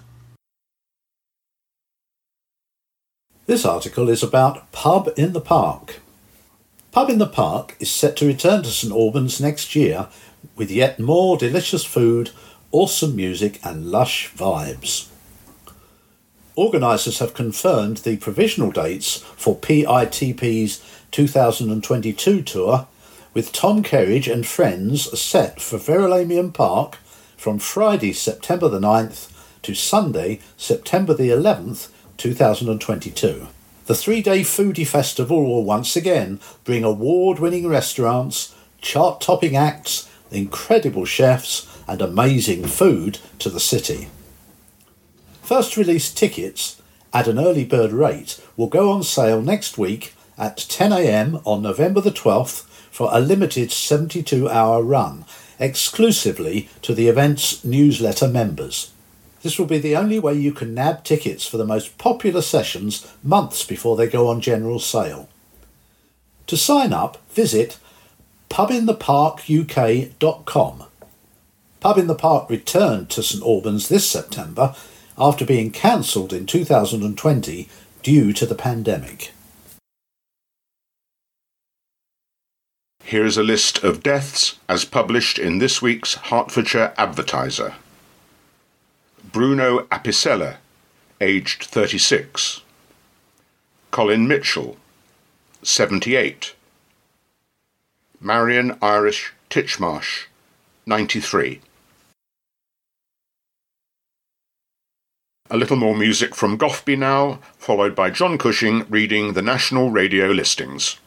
This article is about Pub in the Park. Pub in the Park is set to return to St Albans next year with yet more delicious food, awesome music and lush vibes. Organisers have confirmed the provisional dates for P I T P's two thousand twenty-two tour, with Tom Kerridge and friends set for Verulamium Park from Friday, September the ninth to Sunday, September the eleventh, two thousand twenty-two. The three-day foodie festival will once again bring award-winning restaurants, chart-topping acts, incredible chefs and amazing food to the city. First release tickets at an early bird rate will go on sale next week at ten a m on November the twelfth for a limited seventy-two hour run, exclusively to the event's newsletter members. This will be the only way you can nab tickets for the most popular sessions months before they go on general sale. To sign up, visit pub in the park u k dot com. Pub in the Park returned to St Albans this September after being cancelled in two thousand twenty due to the pandemic. Here's a list of deaths as published in this week's Hertfordshire Advertiser. Bruno Apicella, aged thirty-six. Colin Mitchell, seventy-eight. Marion Irish Titchmarsh, ninety-three. A little more music from Gothby now, followed by John Cushing reading the national radio listings.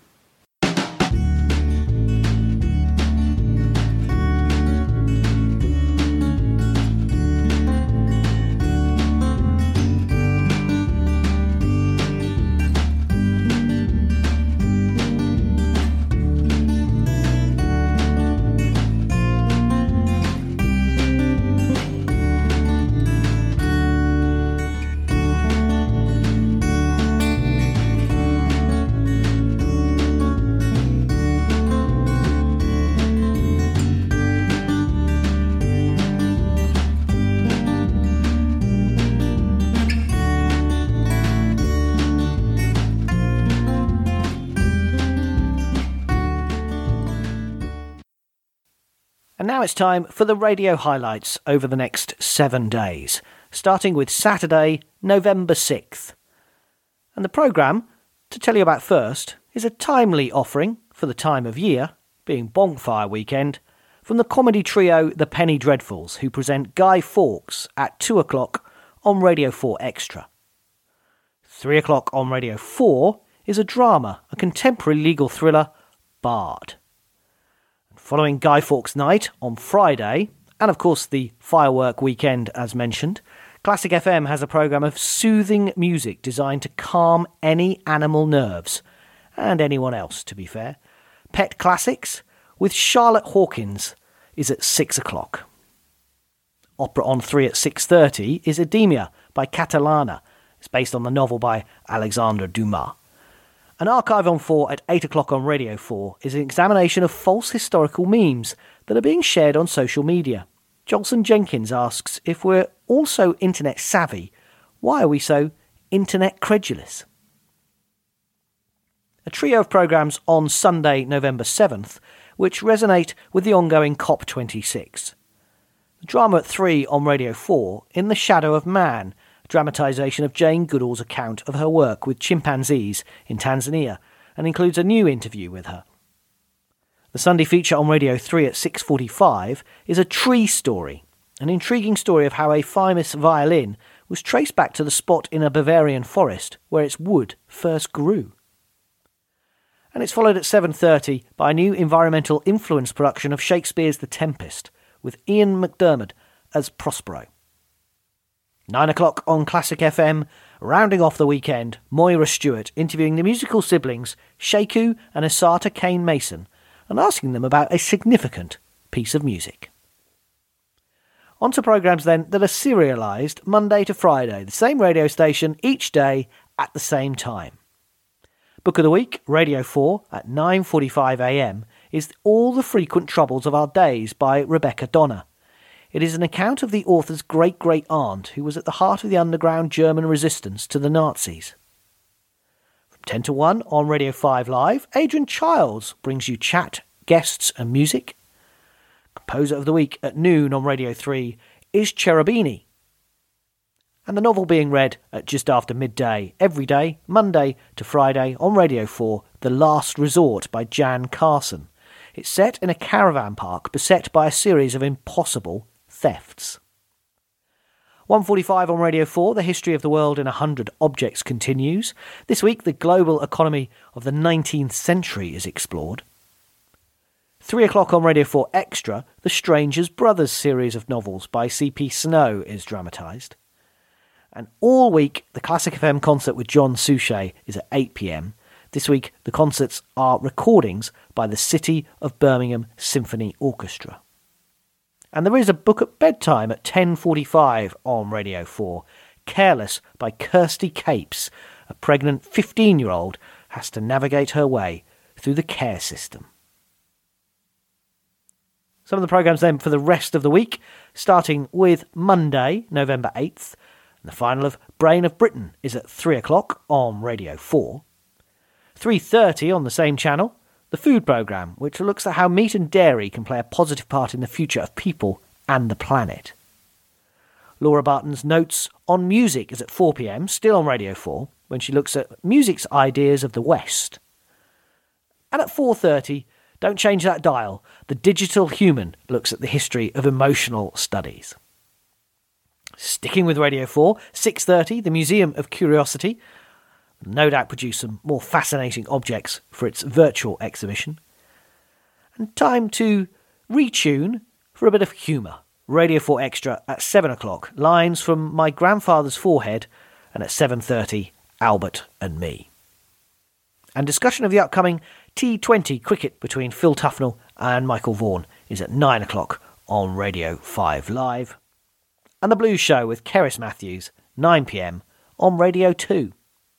And now it's time for the radio highlights over the next seven days, starting with Saturday, November sixth. And the programme, to tell you about first, is a timely offering for the time of year, being Bonfire Weekend, from the comedy trio The Penny Dreadfuls, who present Guy Fawkes at two o'clock on Radio four Extra. three o'clock on Radio four is a drama, a contemporary legal thriller, Bard. Following Guy Fawkes Night on Friday, and of course the firework weekend as mentioned, Classic F M has a programme of soothing music designed to calm any animal nerves, and anyone else to be fair. Pet Classics with Charlotte Hawkins is at six o'clock. Opera on three at six thirty is Edemia by Catalana. It's based on the novel by Alexandre Dumas. An Archive on four at eight o'clock on Radio four is an examination of false historical memes that are being shared on social media. Jolson Jenkins asks, if we're also internet savvy, why are we so internet credulous? A trio of programmes on Sunday, November seventh, which resonate with the ongoing COP twenty-six. The drama at three on Radio four, In the Shadow of Man, dramatisation of Jane Goodall's account of her work with chimpanzees in Tanzania, and includes a new interview with her. The Sunday feature on Radio three at six forty-five is A Tree Story, an intriguing story of how a famous violin was traced back to the spot in a Bavarian forest where its wood first grew. And it's followed at seven thirty by a new environmental influence production of Shakespeare's The Tempest, with Ian McDermott as Prospero. Nine o'clock on Classic F M, rounding off the weekend, Moira Stewart interviewing the musical siblings Sheku and Asata Kane Mason and asking them about a significant piece of music. On to programmes then that are serialised Monday to Friday, the same radio station each day at the same time. Book of the Week, Radio four at nine forty-five a m is All the Frequent Troubles of Our Days by Rebecca Donner. It is an account of the author's great-great-aunt who was at the heart of the underground German resistance to the Nazis. From ten to one on Radio five Live, Adrian Childs brings you chat, guests and music. Composer of the Week at noon on Radio three is Cherubini. And the novel being read at just after midday, every day, Monday to Friday on Radio four, The Last Resort by Jan Carson. It's set in a caravan park beset by a series of impossible thefts. one forty-five on Radio four, The History of the World in one hundred Objects continues. This week, the global economy of the nineteenth century is explored. three o'clock on Radio four Extra, The Stranger's Brothers series of novels by C P Snow is dramatised. And all week, the Classic F M concert with John Suchet is at eight p m. This week, the concerts are recordings by the City of Birmingham Symphony Orchestra. And there is a book at bedtime at ten forty-five on Radio four. Careless by Kirsty Capes. A pregnant fifteen-year-old has to navigate her way through the care system. Some of the programmes then for the rest of the week, starting with Monday, November eighth. And the final of Brain of Britain is at three o'clock on Radio four. three thirty on the same channel, the food programme, which looks at how meat and dairy can play a positive part in the future of people and the planet. Laura Barton's Notes on Music is at four p.m, still on Radio four, when she looks at music's ideas of the West. And at four thirty, don't change that dial, The Digital Human looks at the history of emotional studies. Sticking with Radio four, six thirty, the Museum of Curiosity, no doubt produce some more fascinating objects for its virtual exhibition. And time to retune for a bit of humour. Radio four Extra at seven o'clock, lines from My Grandfather's Forehead, and at seven thirty, Albert and Me. And discussion of the upcoming T twenty cricket between Phil Tufnell and Michael Vaughan is at nine o'clock on Radio five Live. And The Blues Show with Cerys Matthews, nine p.m, on Radio two.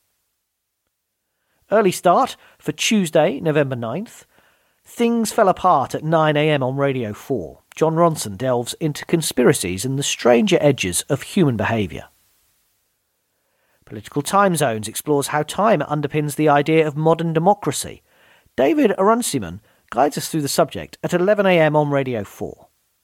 Early start for Tuesday, November ninth. Things Fell Apart at nine a.m. on Radio four. John Ronson delves into conspiracies and the stranger edges of human behaviour. Political Time Zones explores how time underpins the idea of modern democracy. David Runciman guides us through the subject at eleven a.m. on Radio four.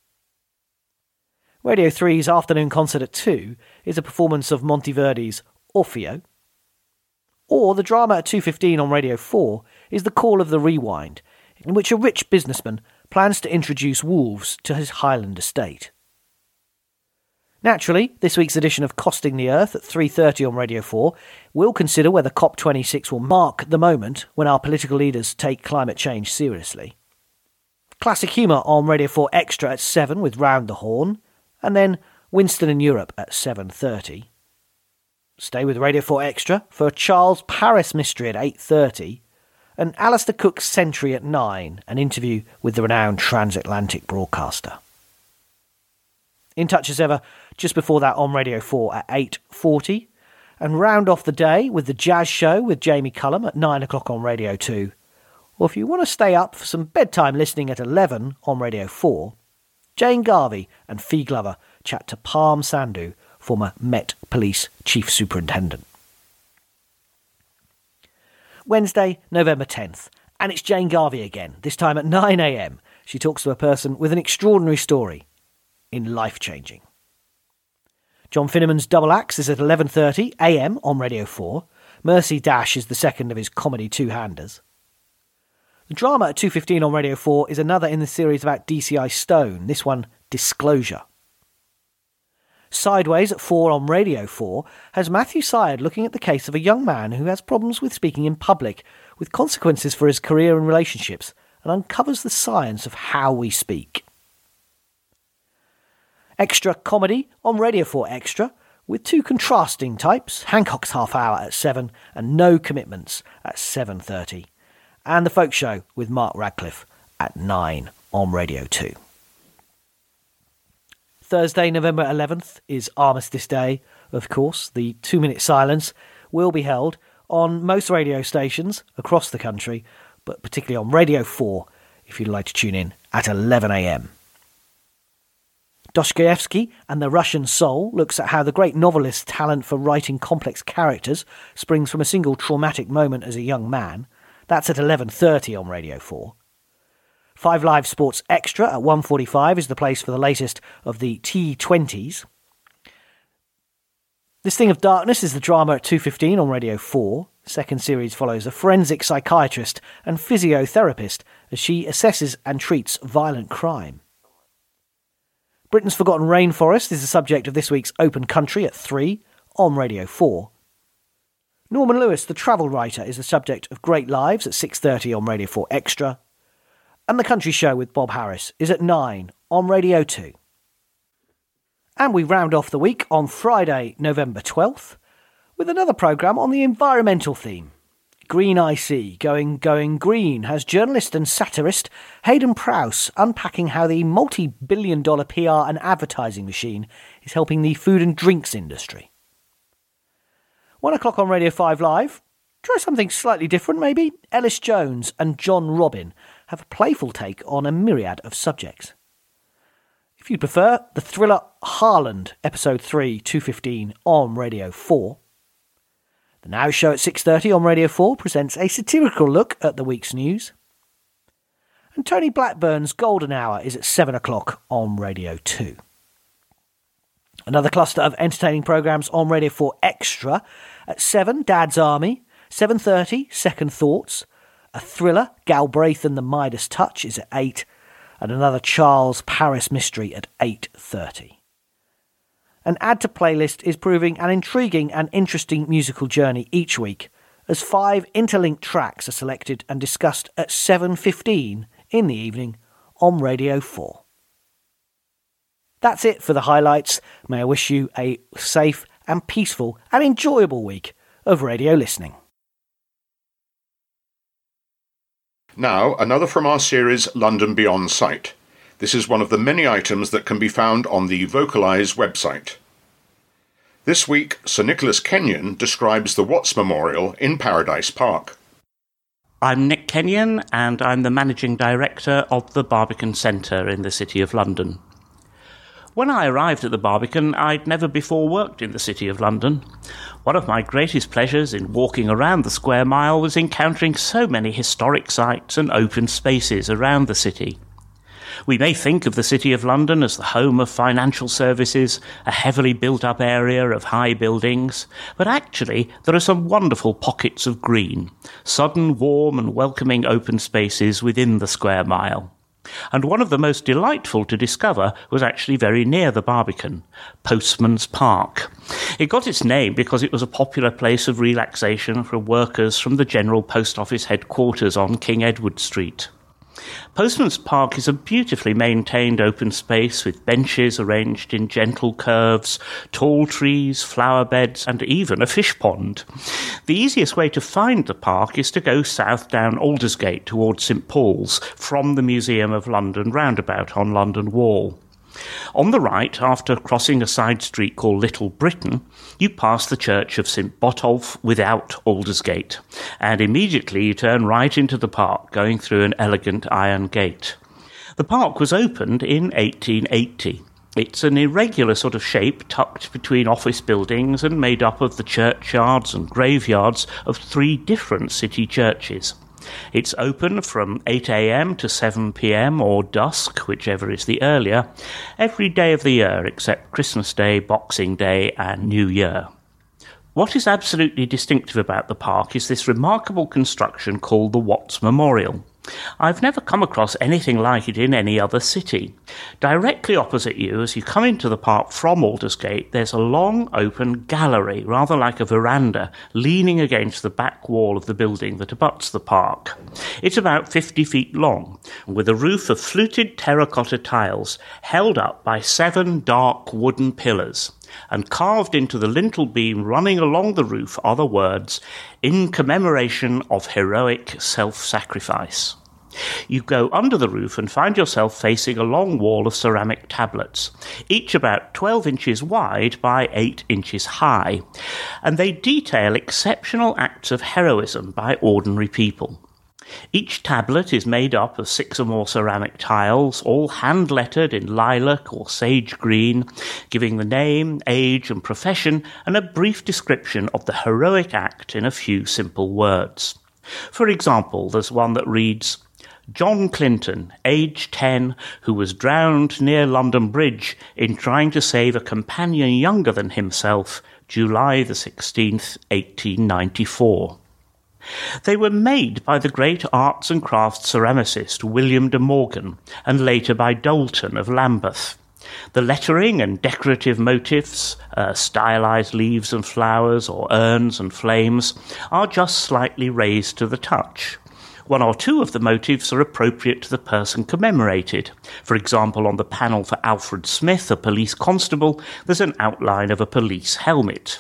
Radio three's afternoon concert at two is a performance of Monteverdi's Orfeo. Or the drama at two fifteen on Radio four is The Call of the Rewind, in which a rich businessman plans to introduce wolves to his Highland estate. Naturally, this week's edition of Costing the Earth at three thirty on Radio four will consider whether COP twenty-six will mark the moment when our political leaders take climate change seriously. Classic humour on Radio four Extra at seven with Round the Horn, and then Winston in Europe at seven thirty. Stay with Radio four Extra for Charles Paris Mystery at eight thirty, and Alistair Cook's Century at nine, an interview with the renowned transatlantic broadcaster. In touch as ever, just before that on Radio four at eight forty, and round off the day with the Jazz Show with Jamie Cullum at nine o'clock on Radio two. Or if you want to stay up for some bedtime listening at eleven on Radio four, Jane Garvey and Fee Glover chat to Palm Sandhu, former Met Police Chief Superintendent. Wednesday, November tenth, and it's Jane Garvey again, this time at nine a.m. She talks to a person with an extraordinary story in Life-Changing. John Finneman's Double Axe is at eleven thirty a.m. on Radio four. Mercy Dash is the second of his comedy two-handers. The drama at two fifteen on Radio four is another in the series about D C I Stone, this one Disclosure. Sideways at four on Radio four has Matthew Syed looking at the case of a young man who has problems with speaking in public, with consequences for his career and relationships, and uncovers the science of how we speak. Extra comedy on Radio four Extra, with two contrasting types, Hancock's Half Hour at seven and No Commitments at seven thirty, and The Folk Show with Mark Radcliffe at nine on Radio two. Thursday, November eleventh is Armistice Day, of course. The two-minute silence will be held on most radio stations across the country, but particularly on Radio four, if you'd like to tune in, at eleven a.m. Dostoevsky and the Russian Soul looks at how the great novelist's talent for writing complex characters springs from a single traumatic moment as a young man. That's at eleven thirty on Radio four. Five Live Sports Extra at one forty-five is the place for the latest of the T twenties. This Thing of Darkness is the drama at two fifteen on Radio four. The second series follows a forensic psychiatrist and physiotherapist as she assesses and treats violent crime. Britain's Forgotten Rainforest is the subject of this week's Open Country at three on Radio four. Norman Lewis, the travel writer, is the subject of Great Lives at six thirty on Radio four Extra. And The Country Show with Bob Harris is at nine on Radio two. And we round off the week on Friday, November twelfth, with another programme on the environmental theme. Green I C, Going, Going Green, has journalist and satirist Hayden Prowse unpacking how the multi-billion dollar P R and advertising machine is helping the food and drinks industry. One o'clock on Radio five Live. Try something slightly different, maybe. Ellis Jones and John Robin have a playful take on a myriad of subjects. If you prefer, the thriller Harland, Episode three, two fifteen on Radio four. The Now Show at six thirty on Radio four presents a satirical look at the week's news. And Tony Blackburn's Golden Hour is at seven o'clock on Radio two. Another cluster of entertaining programmes on Radio four Extra. At seven, Dad's Army. seven thirty, Second Thoughts. A thriller, Galbraith and the Midas Touch, is at eight. And another Charles Paris mystery at eight thirty. An Add to Playlist is proving an intriguing and interesting musical journey each week, as five interlinked tracks are selected and discussed at seven fifteen in the evening on Radio four. That's it for the highlights. May I wish you a safe and peaceful and enjoyable week of radio listening. Now, another from our series London Beyond Sight. This is one of the many items that can be found on the Vocalise website. This week, Sir Nicholas Kenyon describes the Watts Memorial in Paradise Park. I'm Nick Kenyon, and I'm the Managing Director of the Barbican Centre in the City of London. When I arrived at the Barbican, I'd never before worked in the City of London. One of my greatest pleasures in walking around the Square Mile was encountering so many historic sites and open spaces around the city. We may think of the City of London as the home of financial services, a heavily built-up area of high buildings, but actually there are some wonderful pockets of green, sudden, warm and welcoming open spaces within the Square Mile. And one of the most delightful to discover was actually very near the Barbican, Postman's Park. It got its name because it was a popular place of relaxation for workers from the General Post Office headquarters on King Edward Street. Postman's Park is a beautifully maintained open space with benches arranged in gentle curves, tall trees, flower beds, and even a fish pond. The easiest way to find the park is to go south down Aldersgate towards St Paul's from the Museum of London roundabout on London Wall. On the right, after crossing a side street called Little Britain, you pass the church of St Botolph without Aldersgate, and immediately you turn right into the park, going through an elegant iron gate. The park was opened in eighteen eighty. It's an irregular sort of shape tucked between office buildings and made up of the churchyards and graveyards of three different city churches. It's open from eight a m to seven p m or dusk, whichever is the earlier, every day of the year except Christmas Day, Boxing Day and New Year. What is absolutely distinctive about the park is this remarkable construction called the Watts Memorial. I've never come across anything like it in any other city. Directly opposite you, as you come into the park from Aldersgate, there's a long open gallery, rather like a veranda, leaning against the back wall of the building that abuts the park. It's about fifty feet long, with a roof of fluted terracotta tiles held up by seven dark wooden pillars. And carved into the lintel beam running along the roof are the words, "In commemoration of heroic self-sacrifice." You go under the roof and find yourself facing a long wall of ceramic tablets, each about twelve inches wide by eight inches high, and they detail exceptional acts of heroism by ordinary people. Each tablet is made up of six or more ceramic tiles, all hand-lettered in lilac or sage green, giving the name, age and profession and a brief description of the heroic act in a few simple words. For example, there's one that reads, "John Clinton, age ten, who was drowned near London Bridge in trying to save a companion younger than himself, July the sixteenth, eighteen ninety-four. They were made by the great arts and crafts ceramicist William de Morgan, and later by Doulton of Lambeth. The lettering and decorative motifs, uh, stylized leaves and flowers or urns and flames, are just slightly raised to the touch. One or two of the motifs are appropriate to the person commemorated. For example, on the panel for Alfred Smith, a police constable, there's an outline of a police helmet.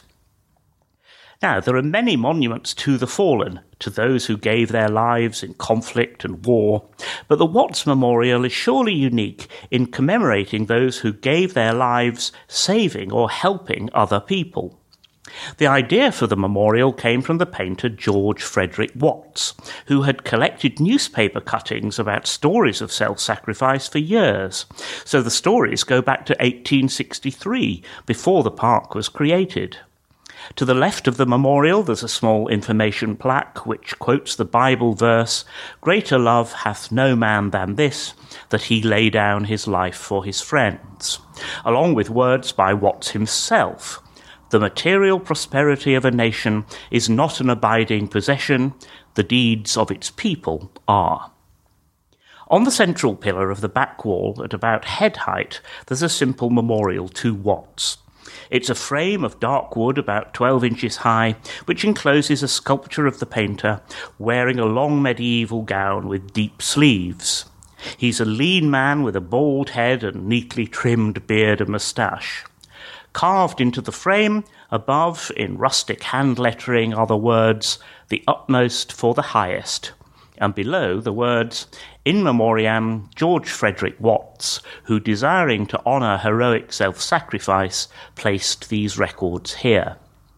Now, there are many monuments to the fallen, to those who gave their lives in conflict and war, but the Watts Memorial is surely unique in commemorating those who gave their lives saving or helping other people. The idea for the memorial came from the painter George Frederick Watts, who had collected newspaper cuttings about stories of self-sacrifice for years. So the stories go back to eighteen sixty-three, before the park was created. To the left of the memorial there's a small information plaque which quotes the Bible verse, "Greater love hath no man than this, that he lay down his life for his friends," along with words by Watts himself. "The material prosperity of a nation is not an abiding possession, the deeds of its people are." On the central pillar of the back wall, at about head height, there's a simple memorial to Watts. It's a frame of dark wood about twelve inches high, which encloses a sculpture of the painter wearing a long medieval gown with deep sleeves. He's a lean man with a bald head and neatly trimmed beard and moustache. Carved into the frame, above, in rustic hand lettering, are the words, "The utmost for the highest," and below the words, "In memoriam George Frederick Watts, who, desiring to honour heroic self-sacrifice, placed these records here."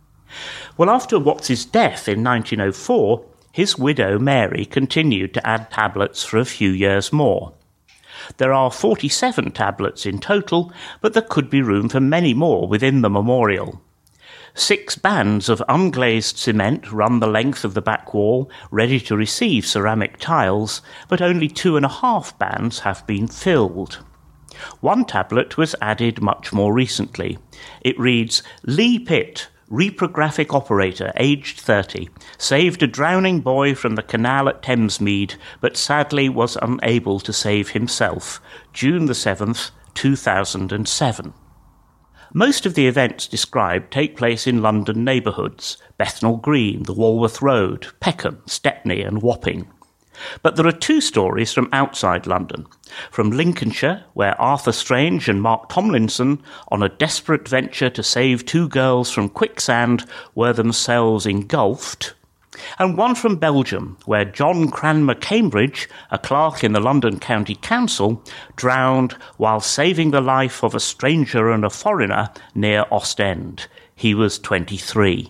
Well, after Watts's death in nineteen oh four, his widow Mary continued to add tablets for a few years more. There are forty-seven tablets in total, but there could be room for many more within the memorial. Six bands of unglazed cement run the length of the back wall, ready to receive ceramic tiles, but only two and a half bands have been filled. One tablet was added much more recently. It reads, "Lee Pitt, reprographic operator, aged thirty, saved a drowning boy from the canal at Thamesmead, but sadly was unable to save himself. June the seventh, two thousand seven. Most of the events described take place in London neighbourhoods, Bethnal Green, the Walworth Road, Peckham, Stepney and Wapping. But there are two stories from outside London. From Lincolnshire, where Arthur Strange and Mark Tomlinson, on a desperate venture to save two girls from quicksand, were themselves engulfed. And one from Belgium, where John Cranmer Cambridge, a clerk in the London County Council, drowned while saving the life of a stranger and a foreigner near Ostend. He was twenty-three.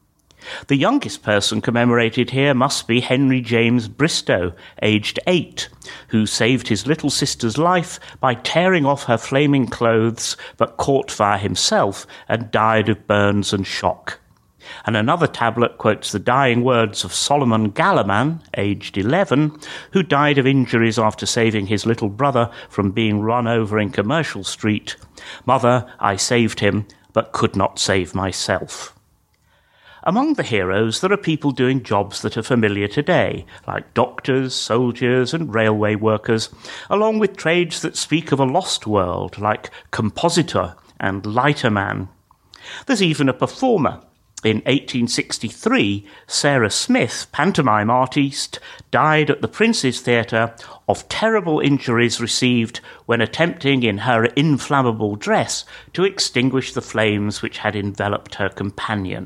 The youngest person commemorated here must be Henry James Bristow, aged eight, who saved his little sister's life by tearing off her flaming clothes, but caught fire himself and died of burns and shock. And another tablet quotes the dying words of Solomon Gallaman, aged eleven, who died of injuries after saving his little brother from being run over in Commercial Street. "Mother, I saved him, but could not save myself." Among the heroes, there are people doing jobs that are familiar today, like doctors, soldiers and railway workers, along with trades that speak of a lost world, like compositor and lighterman. There's even a performer. In eighteen sixty-three, Sarah Smith, pantomime artiste, died at the Prince's Theatre of terrible injuries received when attempting in her inflammable dress to extinguish the flames which had enveloped her companion.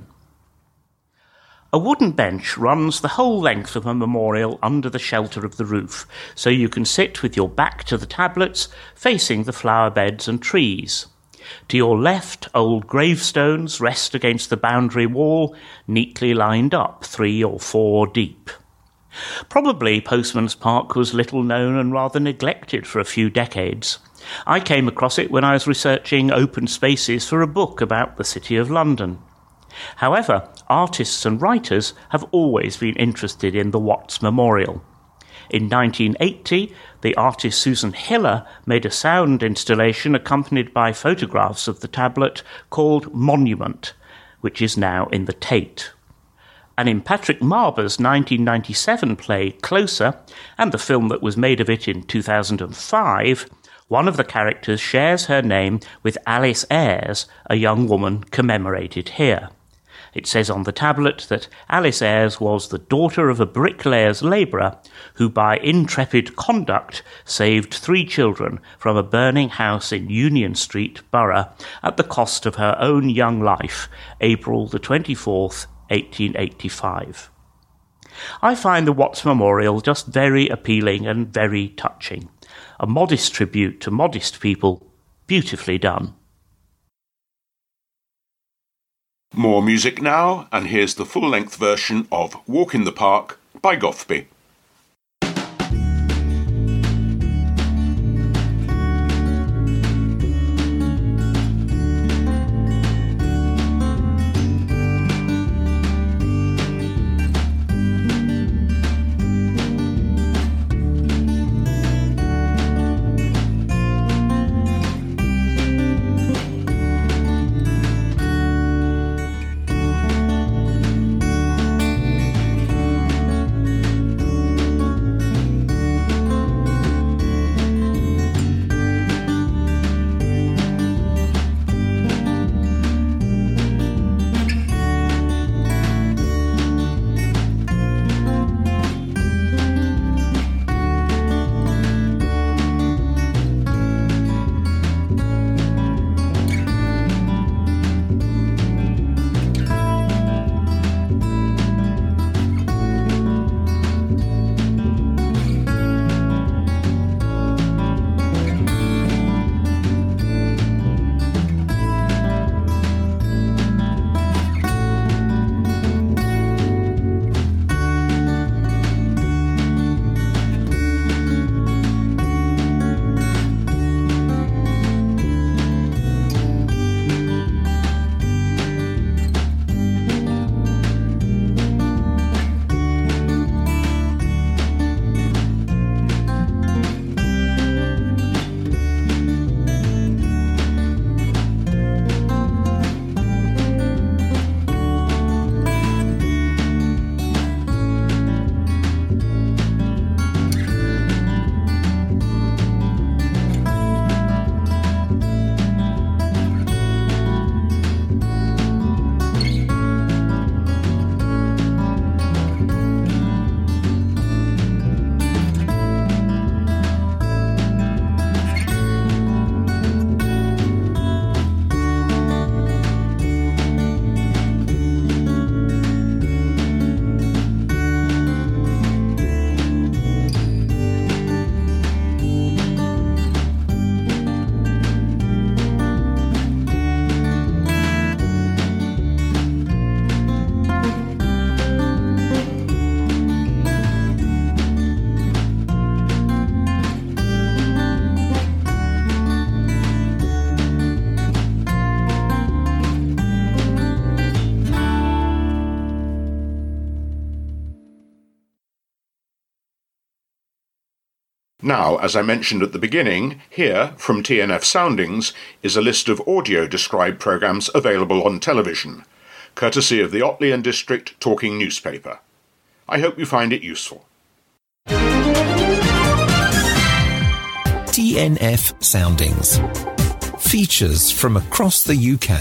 A wooden bench runs the whole length of a memorial under the shelter of the roof, so you can sit with your back to the tablets, facing the flower beds and trees. To your left, old gravestones rest against the boundary wall, neatly lined up, three or four deep. Probably Postman's Park was little known and rather neglected for a few decades. I came across it when I was researching open spaces for a book about the City of London. However, artists and writers have always been interested in the Watts Memorial. In nineteen eighty, the artist Susan Hiller made a sound installation accompanied by photographs of the tablet called Monument, which is now in the Tate. And in Patrick Marber's nineteen ninety-seven play Closer, and the film that was made of it in two thousand five, one of the characters shares her name with Alice Ayres, a young woman commemorated here. It says on the tablet that Alice Ayres was the daughter of a bricklayer's labourer who by intrepid conduct saved three children from a burning house in Union Street, Borough, at the cost of her own young life, April the twenty-fourth, eighteen eighty-five. I find the Watts Memorial just very appealing and very touching. A modest tribute to modest people, beautifully done. More music now, and here's the full-length version of Walk in the Park by Gothby. Now, as I mentioned at the beginning, here, from T N F Soundings, is a list of audio-described programmes available on television, courtesy of the Otley and District Talking Newspaper. I hope you find it useful. T N F Soundings. Features from across the U K.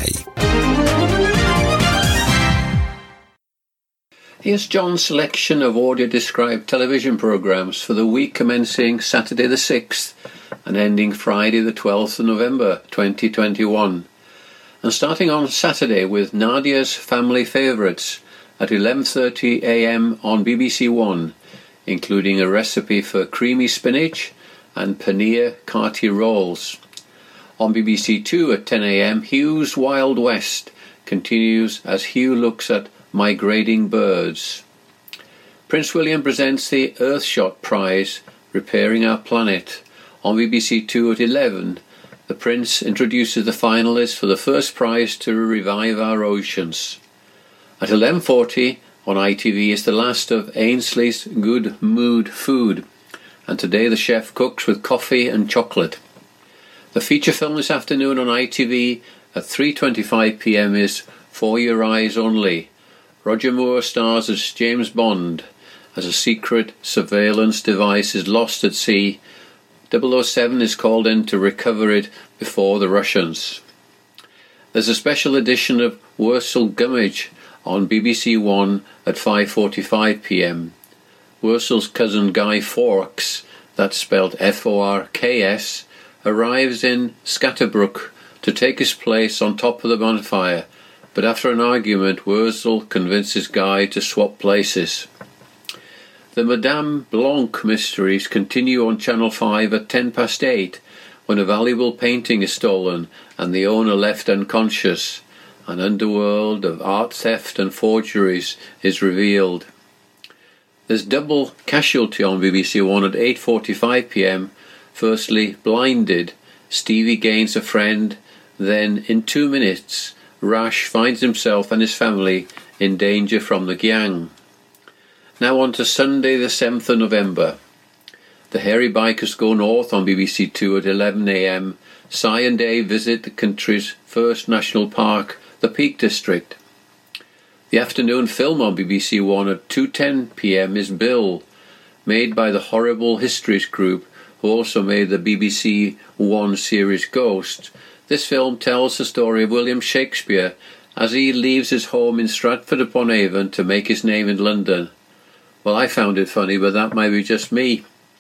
Here's John's selection of audio-described television programmes for the week commencing Saturday the sixth and ending Friday the twelfth of November twenty twenty-one. And starting on Saturday with Nadia's Family Favourites at eleven thirty a m on B B C One, including a recipe for creamy spinach and paneer kati rolls. On B B C Two at ten a m, Hugh's Wild West continues as Hugh looks at migrating birds. Prince William presents the Earthshot Prize, Repairing Our Planet. On B B C Two at eleven, the Prince introduces the finalists for the first prize to revive our oceans. At eleven forty on I T V is the last of Ainsley's Good Mood Food, and today the chef cooks with coffee and chocolate. The feature film this afternoon on I T V at three twenty-five p m is For Your Eyes Only. Roger Moore stars as James Bond as a secret surveillance device is lost at sea. double oh seven is called in to recover it before the Russians. There's a special edition of Wurzel Gummidge on B B C One at five forty-five p m. Wurzel's cousin Guy Fawkes, that's spelled F O R K S, arrives in Scatterbrook to take his place on top of the bonfire, but after an argument, Wurzel convinces Guy to swap places. The Madame Blanc mysteries continue on Channel five at ten past eight, when a valuable painting is stolen and the owner left unconscious, An underworld of art theft and forgeries is revealed. There's double casualty on B B C One at eight forty-five p m. Firstly, Blinded. Stevie gains a friend, then in two minutes, Rash finds himself and his family in danger from the gang. Now on to Sunday the seventh of November. The Hairy Bikers go north on B B C Two at eleven a m. Si and Dave visit the country's first national park, the Peak District. The afternoon film on B B C One at two ten p m is Bill, made by the Horrible Histories group, who also made the B B C One series Ghost. This film tells the story of William Shakespeare as he leaves his home in Stratford-upon-Avon to make his name in London. Well, I found it funny, but that might be just me.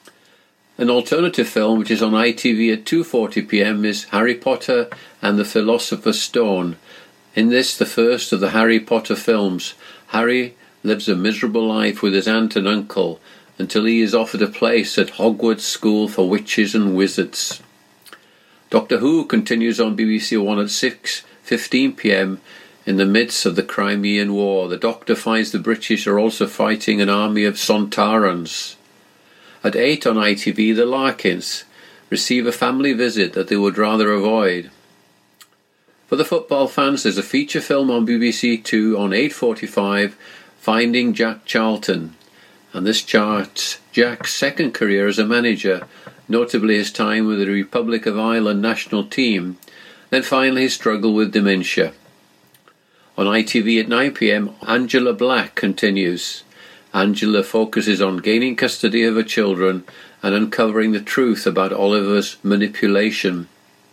An alternative film which is on I T V at two forty p m is Harry Potter and the Philosopher's Stone. In this, the first of the Harry Potter films, Harry lives a miserable life with his aunt and uncle until he is offered a place at Hogwarts School for Witches and Wizards. Doctor Who continues on B B C One at six fifteen p m. In the midst of the Crimean War, the Doctor finds the British are also fighting an army of Sontarans. At eight on I T V, the Larkins receive a family visit that they would rather avoid. For the football fans, there's a feature film on B B C Two on eight forty-five, Finding Jack Charlton, and this charts Jack's second career as a manager, notably his time with the Republic of Ireland national team, then finally his struggle with dementia. On I T V at nine p m, Angela Black continues. Angela focuses on gaining custody of her children and uncovering the truth about Oliver's manipulation.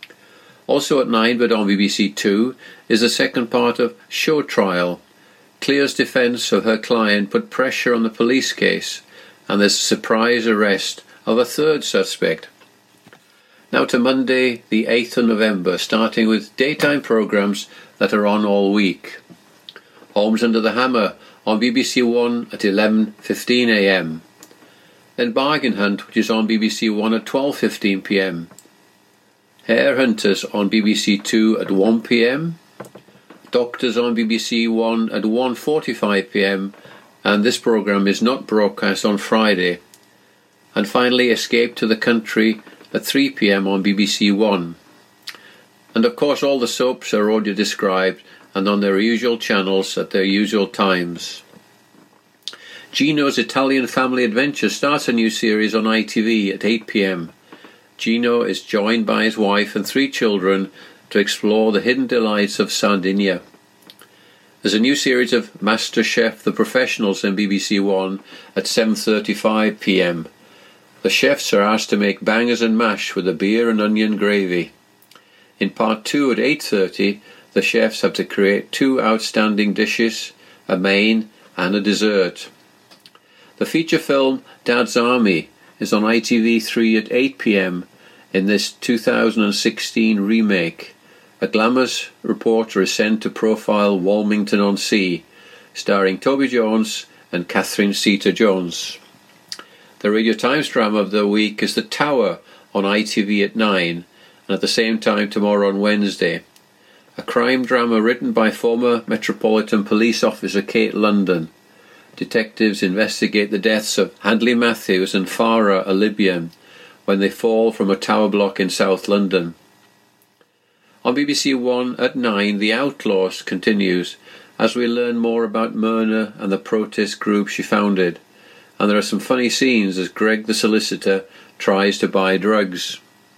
Also at nine, but on B B C Two, is the second part of Show Trial. Claire's defence of her client put pressure on the police case, and there's a surprise arrest of a third suspect. Now to Monday, the eighth of November, starting with daytime programmes that are on all week. Holmes Under the Hammer on B B C One at eleven fifteen a m. Then Bargain Hunt, which is on B B C One at twelve fifteen p m. Hare Hunters on B B C Two at one p m. Doctors on B B C One at one forty-five p m, and this programme is not broadcast on Friday. And finally, Escape to the Country at three p m on B B C One. And of course all the soaps are audio described and on their usual channels at their usual times. Gino's Italian Family Adventure starts a new series on I T V at eight p m. Gino is joined by his wife and three children to explore the hidden delights of Sardinia. There's a new series of Master Chef The Professionals on B B C One at seven thirty-five p m. The chefs are asked to make bangers and mash with a beer and onion gravy. In part two at eight thirty, the chefs have to create two outstanding dishes, a main and a dessert. The feature film Dad's Army is on I T V three at eight p m in this two thousand sixteen remake. A glamorous reporter is sent to profile Walmington-on-Sea, starring Toby Jones and Catherine Zeta-Jones. The Radio Times drama of the week is The Tower on I T V at nine, and at the same time tomorrow on Wednesday. A crime drama written by former Metropolitan Police Officer Kate London. Detectives investigate the deaths of Hadley Matthews and Farah, a Libyan, when they fall from a tower block in South London. On B B C One at nine, The Outlaws continues as we learn more about Myrna and the protest group she founded, and there are some funny scenes as Greg the solicitor tries to buy drugs.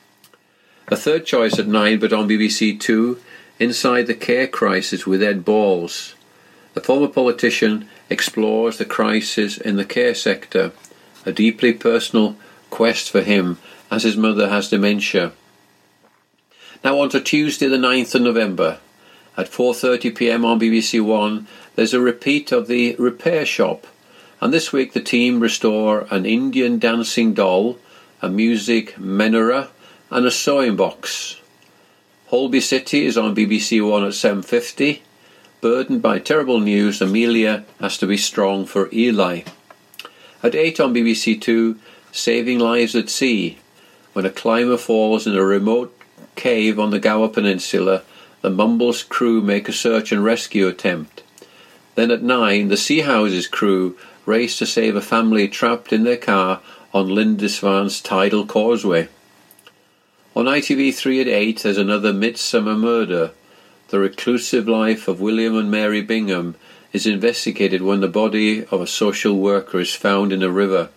A third choice at nine, but on B B C Two, Inside the Care Crisis with Ed Balls. The former politician explores the crisis in the care sector, a deeply personal quest for him as his mother has dementia. Now on to Tuesday the ninth of November. At four thirty p m on B B C One, there's a repeat of The Repair Shop, and this week the team restore an Indian dancing doll, a music menorah, and a sewing box. Holby City is on B B C One at seven fifty. Burdened by terrible news, Amelia has to be strong for Eli. At eight on B B C Two, Saving Lives at Sea. When a climber falls in a remote cave on the Gower Peninsula, the Mumbles crew make a search and rescue attempt. Then at nine, the Seahouses crew race to save a family trapped in their car on Lindisfarne's tidal causeway. On I T V three at eight, there's another Midsummer Murder. The reclusive life of William and Mary Bingham is investigated when the body of a social worker is found in a river.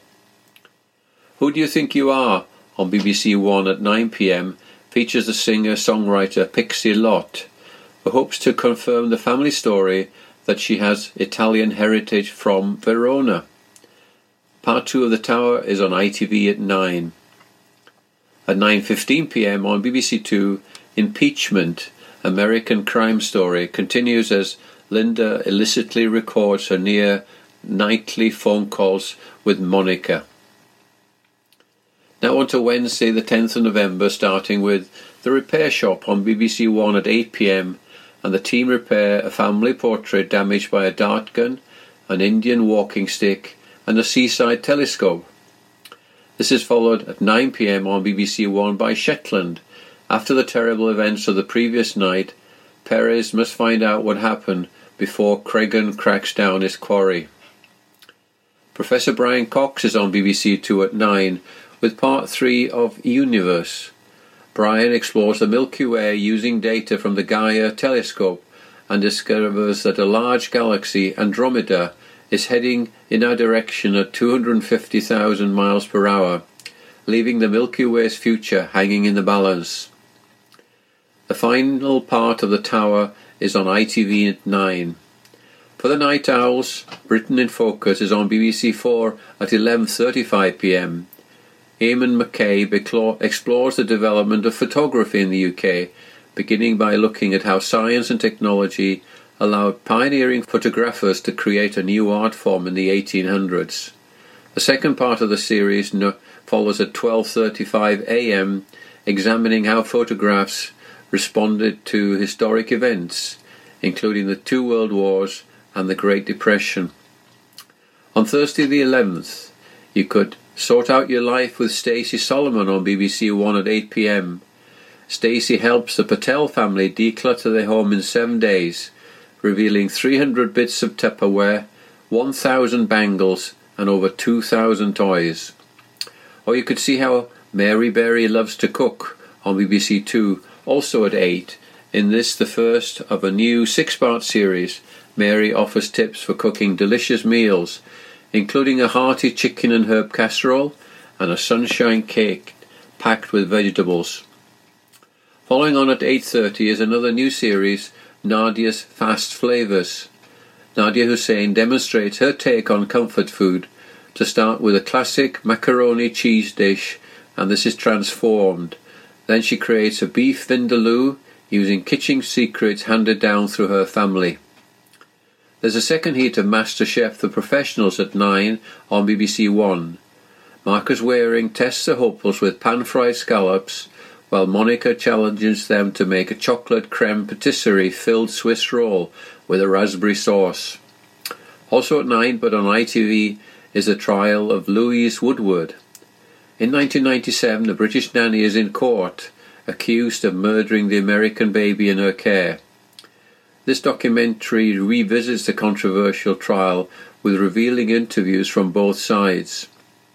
Who Do You Think You Are on B B C One at nine p m features the singer-songwriter Pixie Lott, who hopes to confirm the family story that she has Italian heritage from Verona. Part two of The Tower is on I T V at nine. At nine fifteen p m on B B C Two, Impeachment, American Crime Story, continues as Linda illicitly records her near nightly phone calls with Monica. Now on to Wednesday the tenth of November, starting with The Repair Shop on B B C One at eight p m, and the team repair a family portrait damaged by a dart gun, an Indian walking stick and a seaside telescope. This is followed at nine p m on B B C One by Shetland. After the terrible events of the previous night, Perez must find out what happened before Cregan cracks down his quarry. Professor Brian Cox is on B B C Two at nine with part three of Universe. Brian explores the Milky Way using data from the Gaia telescope and discovers that a large galaxy, Andromeda, is heading in our direction at two hundred fifty thousand miles per hour, leaving the Milky Way's future hanging in the balance. The final part of The Tower is on I T V at nine. For the Night Owls, Britain in Focus is on B B C Four at eleven thirty-five p m. Eamon McCabe explores the development of photography in the U K, beginning by looking at how science and technology allowed pioneering photographers to create a new art form in the eighteen hundreds. The second part of the series follows at twelve thirty-five a m, examining how photographs responded to historic events, including the two World Wars and the Great Depression. On Thursday the eleventh, you could sort out your life with Stacey Solomon on B B C One at eight p m. Stacey helps the Patel family declutter their home in seven days, revealing three hundred bits of Tupperware, one thousand bangles and over two thousand toys. Or you could see how Mary Berry loves to cook on B B C Two, also at eight. In this, the first of a new six-part series, Mary offers tips for cooking delicious meals, including a hearty chicken and herb casserole and a sunshine cake packed with vegetables. Following on at eight thirty is another new series, Nadia's Fast Flavours. Nadia Hussain demonstrates her take on comfort food, to start with a classic macaroni cheese dish, and this is transformed. Then she creates a beef vindaloo using kitchen secrets handed down through her family. There's a second heat of MasterChef The Professionals at nine on B B C One. Marcus Waring tests the hopefuls with pan-fried scallops, while Monica challenges them to make a chocolate creme patisserie-filled Swiss roll with a raspberry sauce. Also at nine, but on I T V, is the trial of Louise Woodward. In nineteen ninety-seven, a British nanny is in court, accused of murdering the American baby in her care. This documentary revisits the controversial trial with revealing interviews from both sides.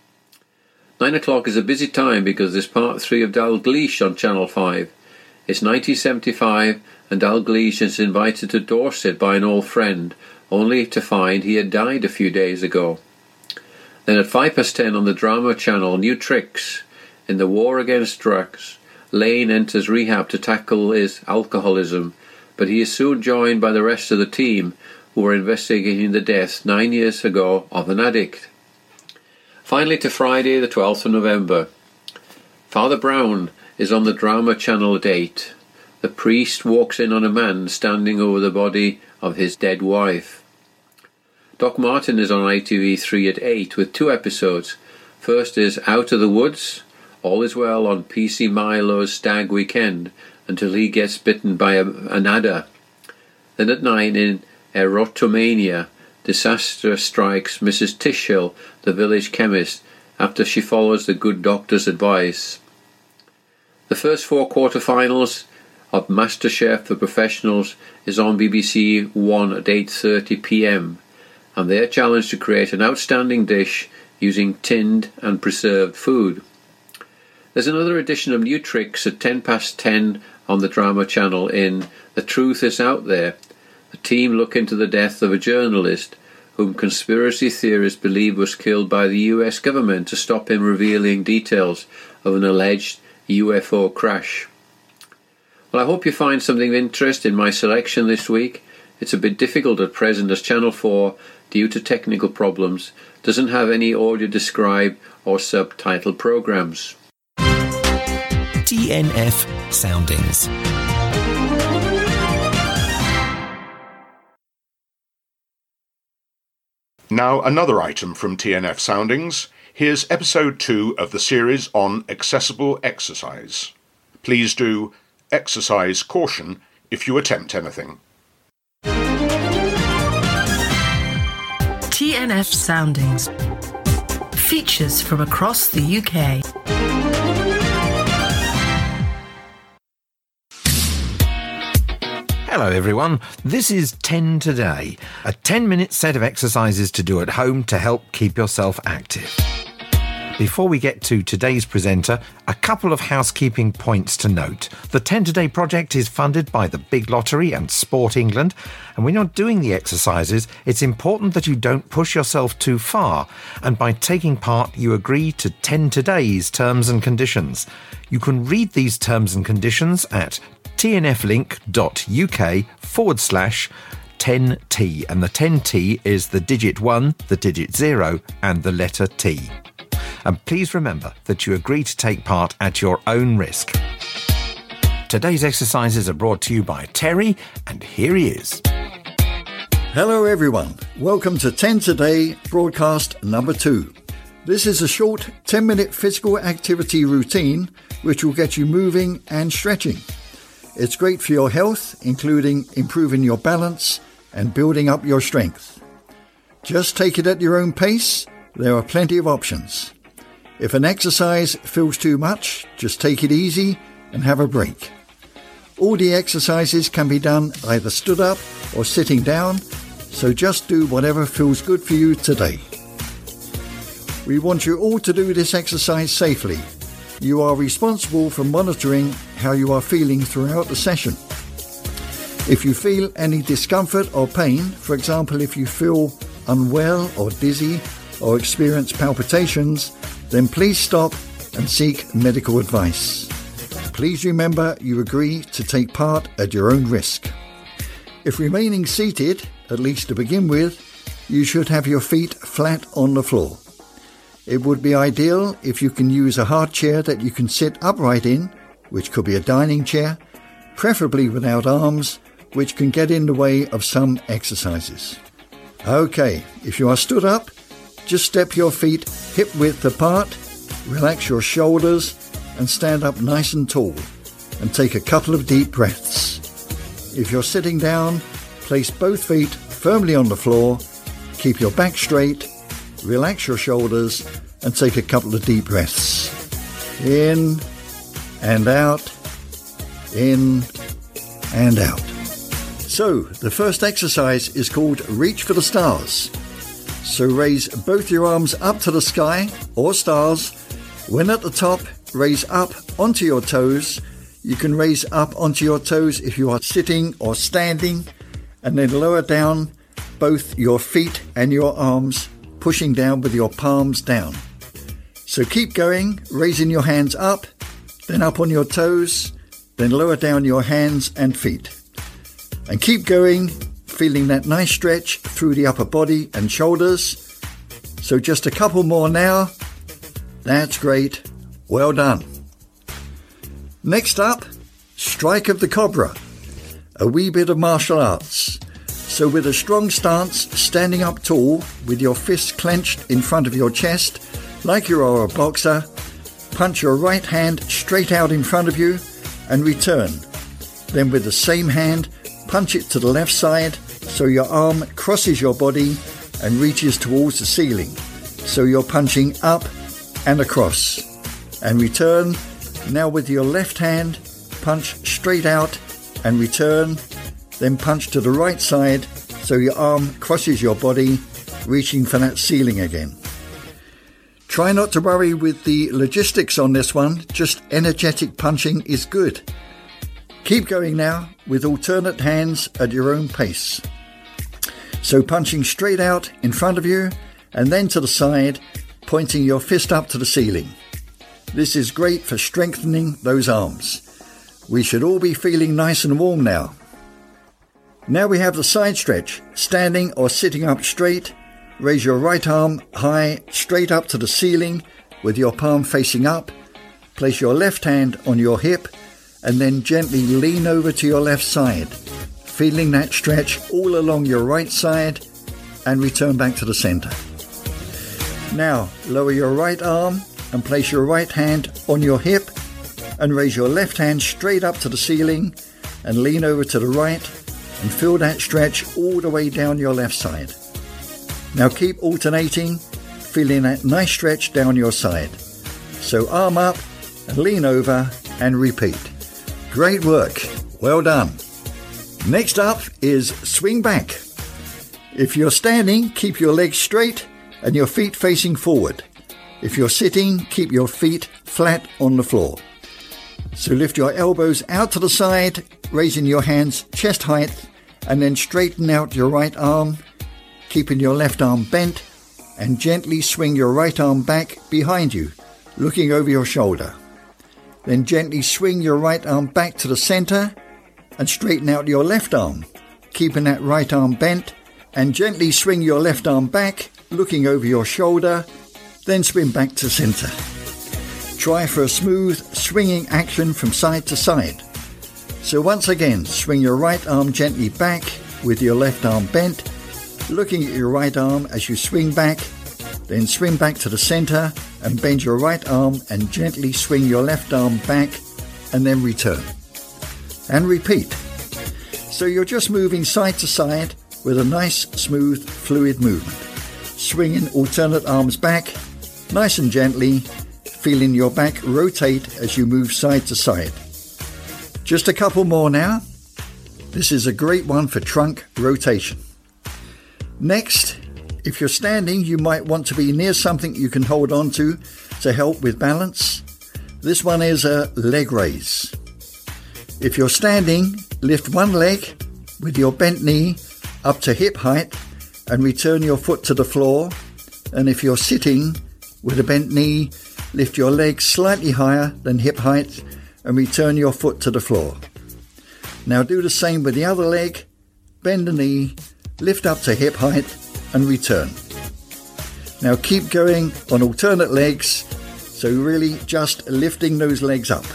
Nine o'clock is a busy time because there's part three of Dalgleish on Channel five. It's nineteen seventy-five and Dalgleish is invited to Dorset by an old friend, only to find he had died a few days ago. Then at five past ten on the drama channel, New Tricks. In the war against drugs, Lane enters rehab to tackle his alcoholism, but he is soon joined by the rest of the team who are investigating the death nine years ago of an addict. Finally to Friday the twelfth of November. Father Brown is on the drama channel at eight. The priest walks in on a man standing over the body of his dead wife. Doc Martin is on I T V three at eight with two episodes. First is Out of the Woods, all is well on P C Milo's Stag Weekend until he gets bitten by a, an adder. Then at nine in Erotomania, disaster strikes Missus Tishhill, the village chemist, after she follows the good doctor's advice. The first four quarter-finals of MasterChef for Professionals is on B B C One at eight thirty p m, and they are challenged to create an outstanding dish using tinned and preserved food. There's another edition of New Tricks at ten past ten on the Drama Channel in The Truth Is Out There. The team look into the death of a journalist whom conspiracy theorists believe was killed by the U S government to stop him revealing details of an alleged U F O crash. Well, I hope you find something of interest in my selection this week. It's a bit difficult at present as Channel four, due to technical problems, doesn't have any audio described or subtitled programmes. T N F Soundings. Now another item from T N F Soundings. Here's episode two of the series on accessible exercise. Please do exercise caution if you attempt anything. T N F Soundings. Features from across the U K. Hello everyone, this is ten Today, a ten minute set of exercises to do at home to help keep yourself active. Before we get to today's presenter, a couple of housekeeping points to note. The ten Today project is funded by the Big Lottery and Sport England, and when you're doing the exercises, it's important that you don't push yourself too far, and by taking part you agree to ten Today's terms and conditions. You can read these terms and conditions at tnflink.uk forward slash 10T, and the ten T is the digit one, the digit zero, and the letter T. And please remember that you agree to take part at your own risk. Today's exercises are brought to you by Terry, and here he is. Hello everyone, welcome to ten Today broadcast number two. This is a short ten minute physical activity routine which will get you moving and stretching. It's great for your health, including improving your balance and building up your strength. Just take it at your own pace, there are plenty of options. If an exercise feels too much, just take it easy and have a break. All the exercises can be done either stood up or sitting down, so just do whatever feels good for you today. We want you all to do this exercise safely. You are responsible for monitoring how you are feeling throughout the session. If you feel any discomfort or pain, for example if you feel unwell or dizzy or experience palpitations, then please stop and seek medical advice. Please remember you agree to take part at your own risk. If remaining seated, at least to begin with, you should have your feet flat on the floor. It would be ideal if you can use a hard chair that you can sit upright in, which could be a dining chair, preferably without arms, which can get in the way of some exercises. Okay, if you are stood up, just step your feet hip-width apart, relax your shoulders, and stand up nice and tall, and take a couple of deep breaths. If you're sitting down, place both feet firmly on the floor, keep your back straight, relax your shoulders, and take a couple of deep breaths. In and out, in and out. So, the first exercise is called Reach for the Stars. So raise both your arms up to the sky, or stars. When at the top, raise up onto your toes. You can raise up onto your toes if you are sitting or standing, and then lower down both your feet and your arms, pushing down with your palms down. So keep going, raising your hands up, then up on your toes, then lower down your hands and feet. And keep going, feeling that nice stretch through the upper body and shoulders. So just a couple more now. That's great. Well done. Next up, Strike of the Cobra. A wee bit of martial arts. So with a strong stance, standing up tall, with your fists clenched in front of your chest, like you are a boxer, punch your right hand straight out in front of you and return. Then with the same hand, punch it to the left side so your arm crosses your body and reaches towards the ceiling. So you're punching up and across. And return, now with your left hand, punch straight out and return, then punch to the right side so your arm crosses your body, reaching for that ceiling again. Try not to worry with the logistics on this one, just energetic punching is good. Keep going now with alternate hands at your own pace. So punching straight out in front of you and then to the side, pointing your fist up to the ceiling. This is great for strengthening those arms. We should all be feeling nice and warm now. Now we have the side stretch, standing or sitting up straight. Raise your right arm high, straight up to the ceiling with your palm facing up. Place your left hand on your hip and then gently lean over to your left side, feeling that stretch all along your right side and return back to the center. Now lower your right arm and place your right hand on your hip and raise your left hand straight up to the ceiling and lean over to the right and feel that stretch all the way down your left side. Now keep alternating, feeling that nice stretch down your side. So arm up and lean over and repeat. Great work. Well done. Next up is swing back. If you're standing, keep your legs straight and your feet facing forward. If you're sitting, keep your feet flat on the floor. So lift your elbows out to the side, raising your hands chest height, and then straighten out your right arm, keeping your left arm bent, and gently swing your right arm back behind you, looking over your shoulder. Then gently swing your right arm back to the center and straighten out your left arm, keeping that right arm bent, and gently swing your left arm back, looking over your shoulder, then swing back to center. Try for a smooth swinging action from side to side. So once again, swing your right arm gently back with your left arm bent, looking at your right arm as you swing back, then swing back to the center and bend your right arm and gently swing your left arm back and then return. And repeat. So you're just moving side to side with a nice, smooth, fluid movement. Swinging alternate arms back, nice and gently, feeling your back rotate as you move side to side. Just a couple more now. This is a great one for trunk rotation. Next, if you're standing, you might want to be near something you can hold on to to help with balance. This one is a leg raise. If you're standing, lift one leg with your bent knee up to hip height and return your foot to the floor. And if you're sitting with a bent knee, lift your leg slightly higher than hip height and return your foot to the floor. Now do the same with the other leg. Bend the knee, lift up to hip height and return. Now keep going on alternate legs, so really just lifting those legs up.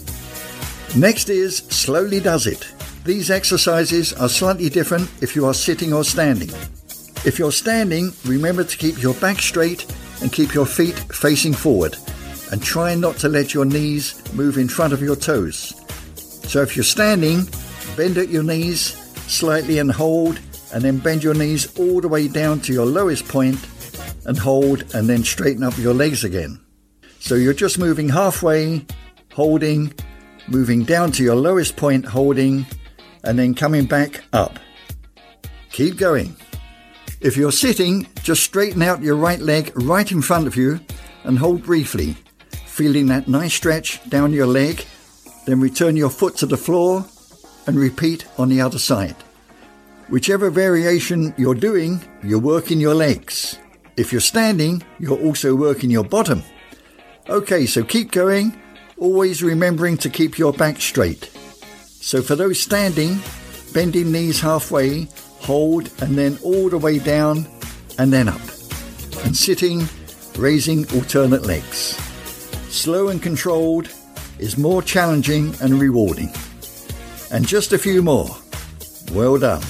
Next is slowly does it. These exercises are slightly different if you are sitting or standing. If you're standing, remember to keep your back straight and keep your feet facing forward, and try not to let your knees move in front of your toes. So if you're standing, bend at your knees slightly and hold, and then bend your knees all the way down to your lowest point and hold, and then straighten up your legs again. So you're just moving halfway, holding, moving down to your lowest point, holding, and then coming back up. Keep going. If you're sitting, just straighten out your right leg right in front of you and hold briefly, feeling that nice stretch down your leg. Then return your foot to the floor and repeat on the other side. Whichever variation you're doing, you're working your legs. If you're standing, you're also working your bottom. Okay, so keep going, always remembering to keep your back straight. So for those standing, bending knees halfway, hold, and then all the way down and then up. And sitting, raising alternate legs. Slow and controlled is more challenging and rewarding. And just a few more. Well done.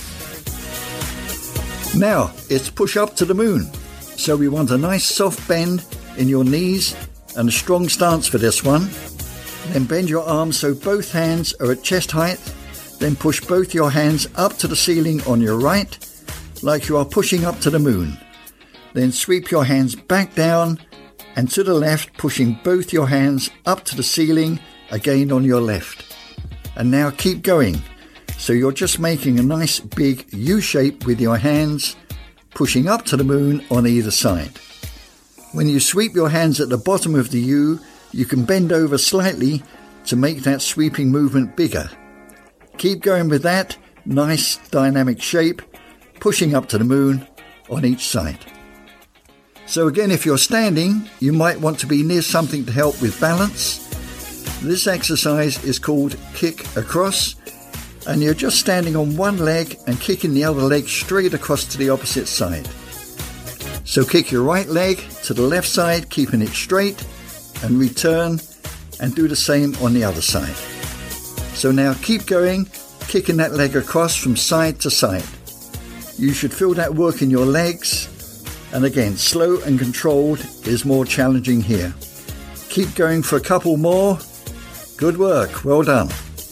Now it's push up to the moon. So we want a nice soft bend in your knees and a strong stance for this one. Then bend your arms so both hands are at chest height. Then push both your hands up to the ceiling on your right, like you are pushing up to the moon. Then sweep your hands back down and to the left, pushing both your hands up to the ceiling, again on your left. And now keep going. So you're just making a nice big U shape with your hands, pushing up to the moon on either side. When you sweep your hands at the bottom of the U, you can bend over slightly to make that sweeping movement bigger. Keep going with that nice dynamic shape, pushing up to the moon on each side. So again, if you're standing, you might want to be near something to help with balance. This exercise is called kick across, and you're just standing on one leg and kicking the other leg straight across to the opposite side. So kick your right leg to the left side, keeping it straight, and return and do the same on the other side. So now keep going, kicking that leg across from side to side. You should feel that work in your legs, and again, slow and controlled is more challenging here. Keep going for a couple more. Good work, well done.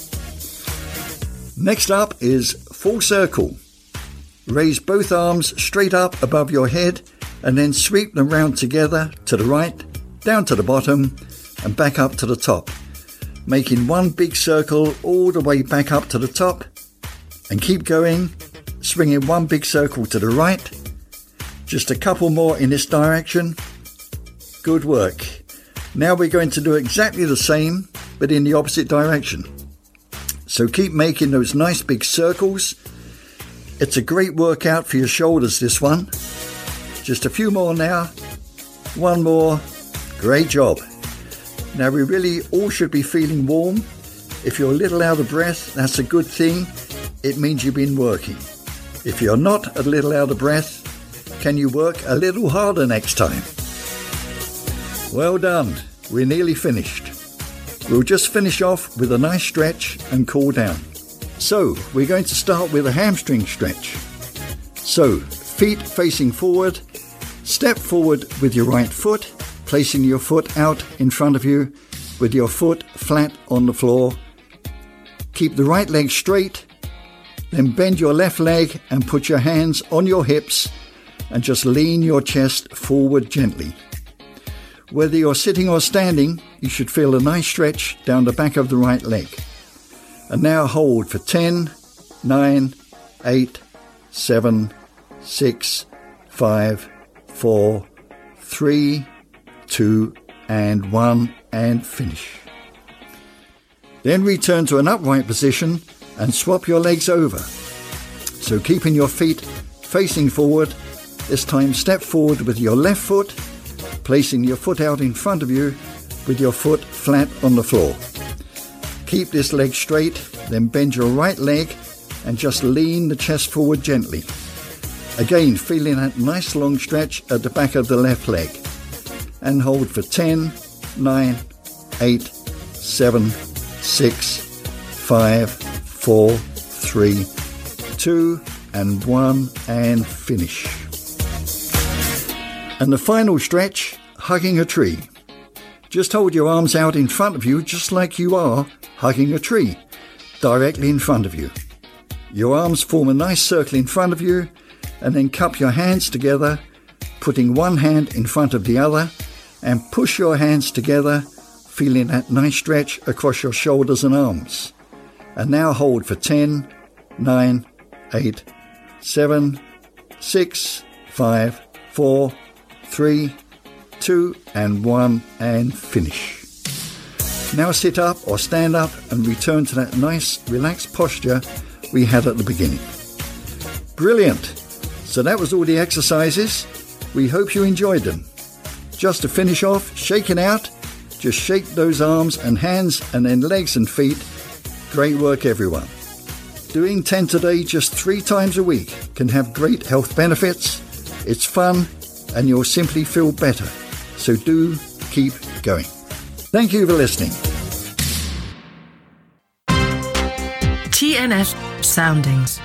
Next up is full circle. Raise both arms straight up above your head and then sweep them round together to the right, down to the bottom and back up to the top, making one big circle all the way back up to the top, and keep going, swinging one big circle to the right. Just a couple more in this direction. Good work. Now we're going to do exactly the same, but in the opposite direction. So keep making those nice big circles. It's a great workout for your shoulders, this one. Just a few more now. One more. Great job. Now we really all should be feeling warm. If you're a little out of breath, that's a good thing. It means you've been working. If you're not a little out of breath, can you work a little harder next time? Well done. We're nearly finished. We'll just finish off with a nice stretch and cool down. So we're going to start with a hamstring stretch. So feet facing forward, step forward with your right foot, placing your foot out in front of you with your foot flat on the floor. Keep the right leg straight, then bend your left leg and put your hands on your hips and just lean your chest forward gently. Whether you're sitting or standing, you should feel a nice stretch down the back of the right leg. And now hold for ten, nine, eight, seven, six, five, four, three, two, and one, and finish. Then return to an upright position and swap your legs over. So keeping your feet facing forward, this time step forward with your left foot, placing your foot out in front of you with your foot flat on the floor. Keep this leg straight, then bend your right leg and just lean the chest forward gently. Again, feeling that nice long stretch at the back of the left leg. And hold for ten, nine, eight, seven, six, five, four, three, two, and one, and finish. And the final stretch, hugging a tree. Just hold your arms out in front of you just like you are hugging a tree, directly in front of you. Your arms form a nice circle in front of you, and then cup your hands together, putting one hand in front of the other, and push your hands together, feeling that nice stretch across your shoulders and arms. And now hold for ten, nine, eight, seven, six, five, four, three, two, and one, and finish. Now sit up or stand up and return to that nice relaxed posture we had at the beginning. Brilliant! So that was all the exercises. We hope you enjoyed them. Just to finish off, shaking out, just shake those arms and hands and then legs and feet. Great work, everyone. Doing ten today just three times a week can have great health benefits. It's fun and you'll simply feel better. So do keep going. Thank you for listening. T N F Soundings.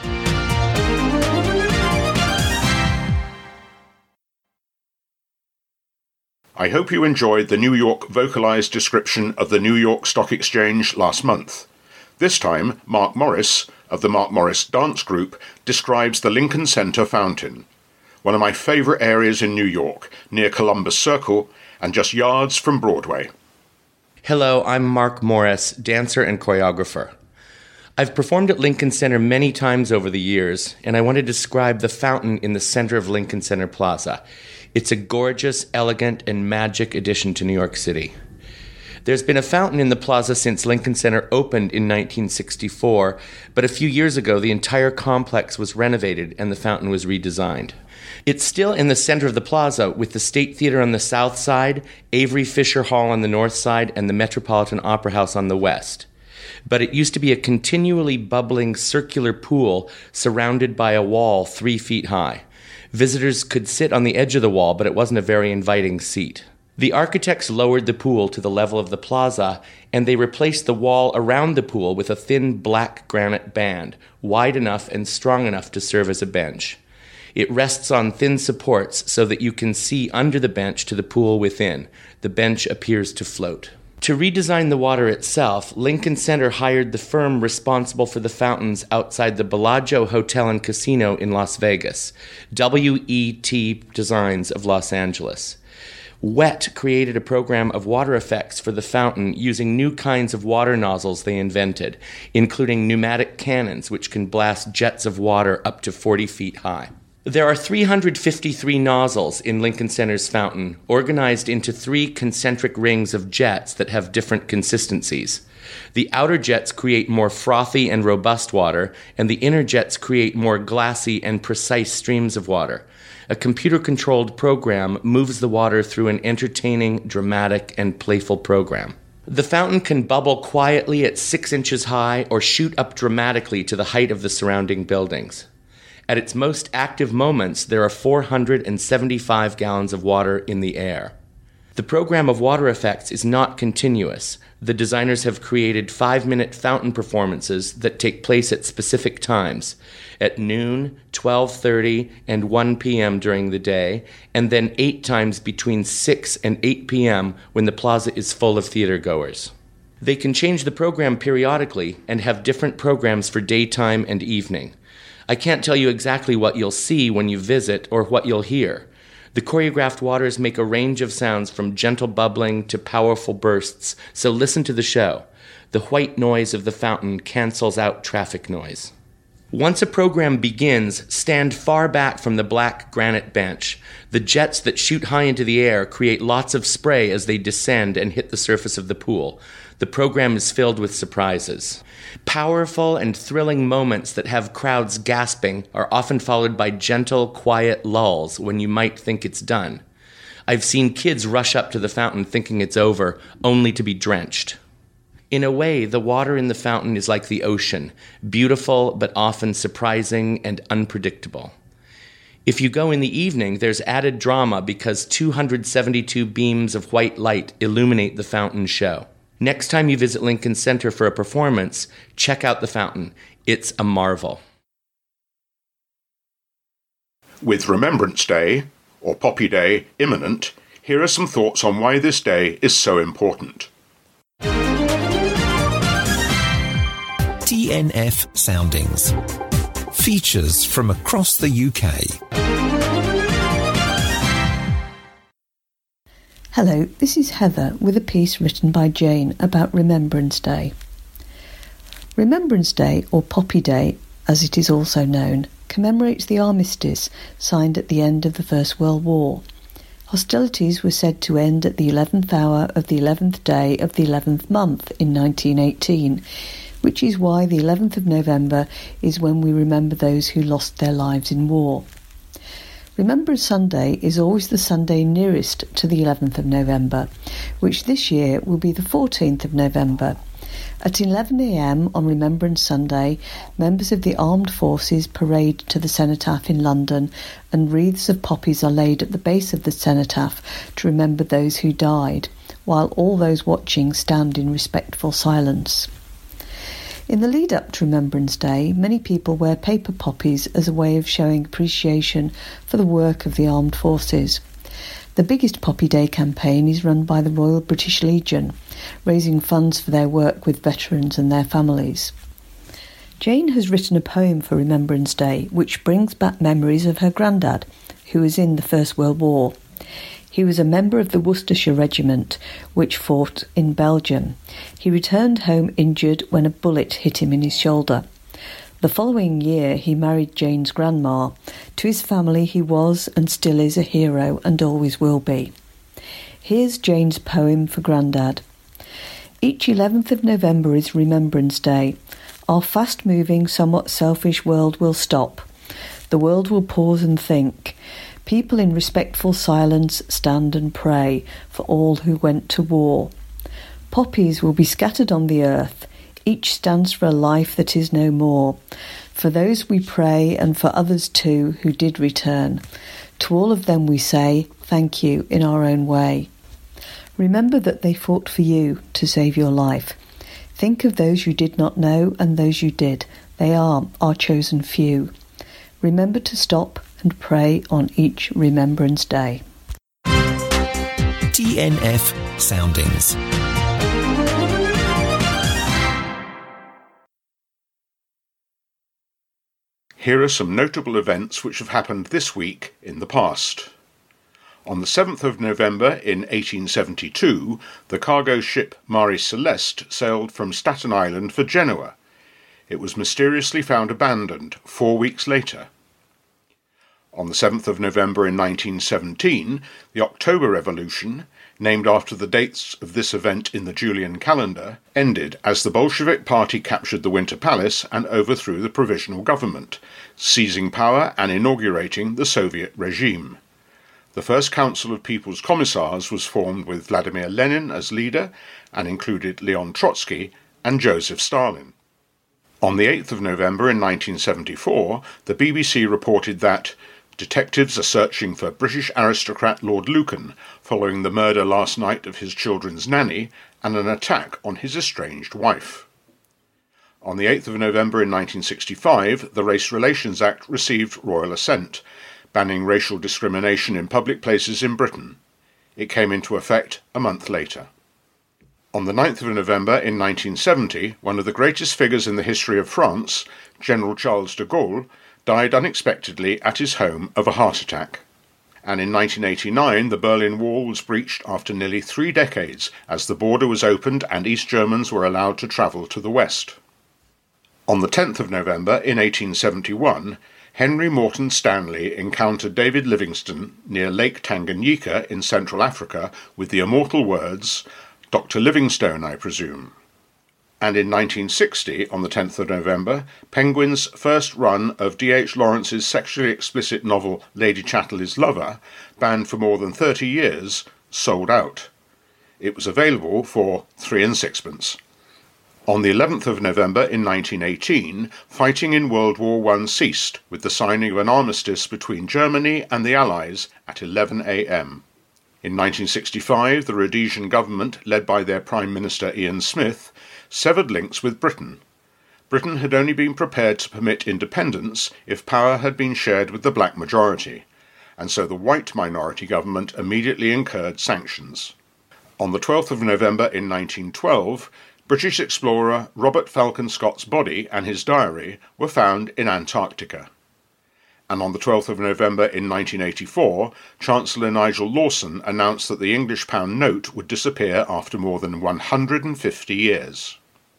I hope you enjoyed the New York vocalised description of the New York Stock Exchange last month. This time, Mark Morris, of the Mark Morris Dance Group, describes the Lincoln Center Fountain, one of my favourite areas in New York, near Columbus Circle, and just yards from Broadway. Hello, I'm Mark Morris, dancer and choreographer. I've performed at Lincoln Center many times over the years, and I want to describe the fountain in the center of Lincoln Center Plaza. It's a gorgeous, elegant, and magic addition to New York City. There's been a fountain in the plaza since Lincoln Center opened in nineteen sixty-four, but a few years ago the entire complex was renovated and the fountain was redesigned. It's still in the center of the plaza with the State Theater on the south side, Avery Fisher Hall on the north side, and the Metropolitan Opera House on the west. But it used to be a continually bubbling circular pool surrounded by a wall three feet high. Visitors could sit on the edge of the wall, but it wasn't a very inviting seat. The architects lowered the pool to the level of the plaza, and they replaced the wall around the pool with a thin black granite band, wide enough and strong enough to serve as a bench. It rests on thin supports so that you can see under the bench to the pool within. The bench appears to float. To redesign the water itself, Lincoln Center hired the firm responsible for the fountains outside the Bellagio Hotel and Casino in Las Vegas, W E T Designs of Los Angeles. W E T created a program of water effects for the fountain using new kinds of water nozzles they invented, including pneumatic cannons which can blast jets of water up to forty feet high. There are three hundred fifty-three nozzles in Lincoln Center's fountain, organized into three concentric rings of jets that have different consistencies. The outer jets create more frothy and robust water, and the inner jets create more glassy and precise streams of water. A computer-controlled program moves the water through an entertaining, dramatic, and playful program. The fountain can bubble quietly at six inches high or shoot up dramatically to the height of the surrounding buildings. At its most active moments, there are four hundred seventy-five gallons of water in the air. The program of water effects is not continuous. The designers have created five-minute fountain performances that take place at specific times, at noon, twelve thirty, and one p.m. during the day, and then eight times between six and eight p.m. when the plaza is full of theatergoers. They can change the program periodically and have different programs for daytime and evening. I can't tell you exactly what you'll see when you visit or what you'll hear. The choreographed waters make a range of sounds from gentle bubbling to powerful bursts, so listen to the show. The white noise of the fountain cancels out traffic noise. Once a program begins, stand far back from the black granite bench. The jets that shoot high into the air create lots of spray as they descend and hit the surface of the pool. The program is filled with surprises. Powerful and thrilling moments that have crowds gasping are often followed by gentle, quiet lulls when you might think it's done. I've seen kids rush up to the fountain thinking it's over, only to be drenched. In a way, the water in the fountain is like the ocean, beautiful but often surprising and unpredictable. If you go in the evening, there's added drama because two hundred seventy-two beams of white light illuminate the fountain show. Next time you visit Lincoln Center for a performance, check out the fountain. It's a marvel. With Remembrance Day, or Poppy Day, imminent, here are some thoughts on why this day is so important. T N F Soundings. Features from across the U K. Hello, this is Heather with a piece written by Jane about Remembrance Day. Remembrance Day, or Poppy Day, as it is also known, commemorates the armistice signed at the end of the First World War. Hostilities were said to end at the eleventh hour of the eleventh day of the eleventh month in nineteen eighteen, which is why the eleventh of November is when we remember those who lost their lives in war. Remembrance Sunday is always the Sunday nearest to the eleventh of November, which this year will be the fourteenth of November. At eleven a.m. on Remembrance Sunday, members of the armed forces parade to the cenotaph in London, and wreaths of poppies are laid at the base of the cenotaph to remember those who died, while all those watching stand in respectful silence. In the lead-up to Remembrance Day, many people wear paper poppies as a way of showing appreciation for the work of the armed forces. The biggest Poppy Day campaign is run by the Royal British Legion, raising funds for their work with veterans and their families. Jane has written a poem for Remembrance Day, which brings back memories of her granddad, who was in the First World War. He was a member of the Worcestershire Regiment, which fought in Belgium. He returned home injured when a bullet hit him in his shoulder. The following year he married Jane's grandma. To his family he was and still is a hero and always will be. Here's Jane's poem for Grandad. Each eleventh of November is Remembrance Day. Our fast-moving, somewhat selfish world will stop. The world will pause and think. People in respectful silence stand and pray for all who went to war. Poppies will be scattered on the earth. Each stands for a life that is no more. For those we pray, and for others too who did return. To all of them we say, thank you in our own way. Remember that they fought for you to save your life. Think of those you did not know and those you did. They are our chosen few. Remember to stop and pray on each Remembrance Day. T N F Soundings. Here are some notable events which have happened this week in the past. On the seventh of November in eighteen seventy-two, the cargo ship Marie Celeste sailed from Staten Island for Genoa. It was mysteriously found abandoned four weeks later. On the seventh of November in nineteen seventeen, the October Revolution, named after the dates of this event in the Julian calendar, ended as the Bolshevik Party captured the Winter Palace and overthrew the provisional government, seizing power and inaugurating the Soviet regime. The first Council of People's Commissars was formed with Vladimir Lenin as leader and included Leon Trotsky and Joseph Stalin. On the eighth of November in nineteen seventy-four, the B B C reported that detectives are searching for British aristocrat Lord Lucan following the murder last night of his children's nanny and an attack on his estranged wife. On the eighth of November in nineteen sixty-five, the Race Relations Act received royal assent, banning racial discrimination in public places in Britain. It came into effect a month later. On the ninth of November in nineteen seventy, one of the greatest figures in the history of France, General Charles de Gaulle, died unexpectedly at his home of a heart attack. And in nineteen eighty-nine, the Berlin Wall was breached after nearly three decades as the border was opened and East Germans were allowed to travel to the west. On the tenth of November in eighteen seventy-one, Henry Morton Stanley encountered David Livingstone near Lake Tanganyika in Central Africa with the immortal words, "Doctor Livingstone, I presume." And in nineteen sixty, on the tenth of November, Penguin's first run of D H Lawrence's sexually explicit novel Lady Chatterley's Lover, banned for more than thirty years, sold out. It was available for three and sixpence. On the eleventh of November in nineteen eighteen, fighting in World War One ceased with the signing of an armistice between Germany and the Allies at eleven a m. In nineteen sixty-five, the Rhodesian government, led by their Prime Minister Ian Smith, severed links with Britain. Britain had only been prepared to permit independence if power had been shared with the black majority, and so the white minority government immediately incurred sanctions. On the twelfth of November in nineteen twelve, British explorer Robert Falcon Scott's body and his diary were found in Antarctica. And on the twelfth of November in nineteen eighty-four, Chancellor Nigel Lawson announced that the English pound note would disappear after more than one hundred fifty years.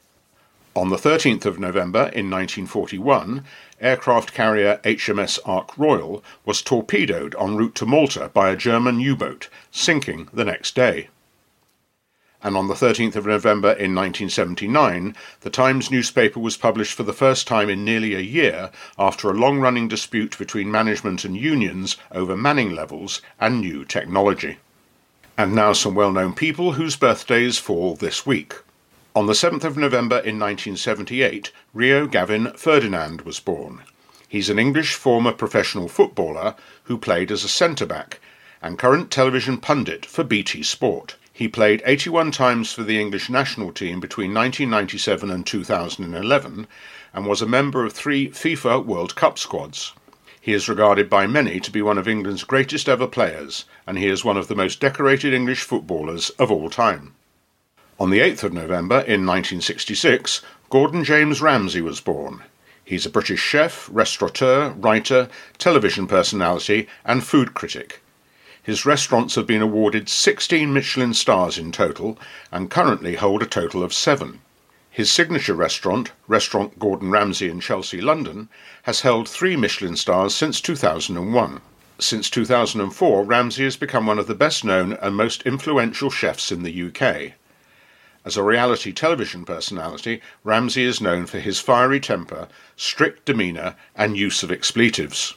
On the thirteenth of November in nineteen forty-one, aircraft carrier H M S Ark Royal was torpedoed en route to Malta by a German U-boat, sinking the next day. And on the thirteenth of November in nineteen seventy-nine, the Times newspaper was published for the first time in nearly a year after a long-running dispute between management and unions over manning levels and new technology. And now some well-known people whose birthdays fall this week. On the seventh of November in nineteen seventy-eight, Rio Gavin Ferdinand was born. He's an English former professional footballer who played as a centre-back and current television pundit for B T Sport. He played eighty-one times for the English national team between nineteen ninety-seven and two thousand eleven and was a member of three FIFA World Cup squads. He is regarded by many to be one of England's greatest ever players, and he is one of the most decorated English footballers of all time. On the eighth of November in nineteen sixty-six, Gordon James Ramsay was born. He's a British chef, restaurateur, writer, television personality and food critic. His restaurants have been awarded sixteen Michelin stars in total and currently hold a total of seven. His signature restaurant, Restaurant Gordon Ramsay in Chelsea, London, has held three Michelin stars since two thousand one. Since two thousand four, Ramsay has become one of the best-known and most influential chefs in the U K. As a reality television personality, Ramsay is known for his fiery temper, strict demeanour and use of expletives.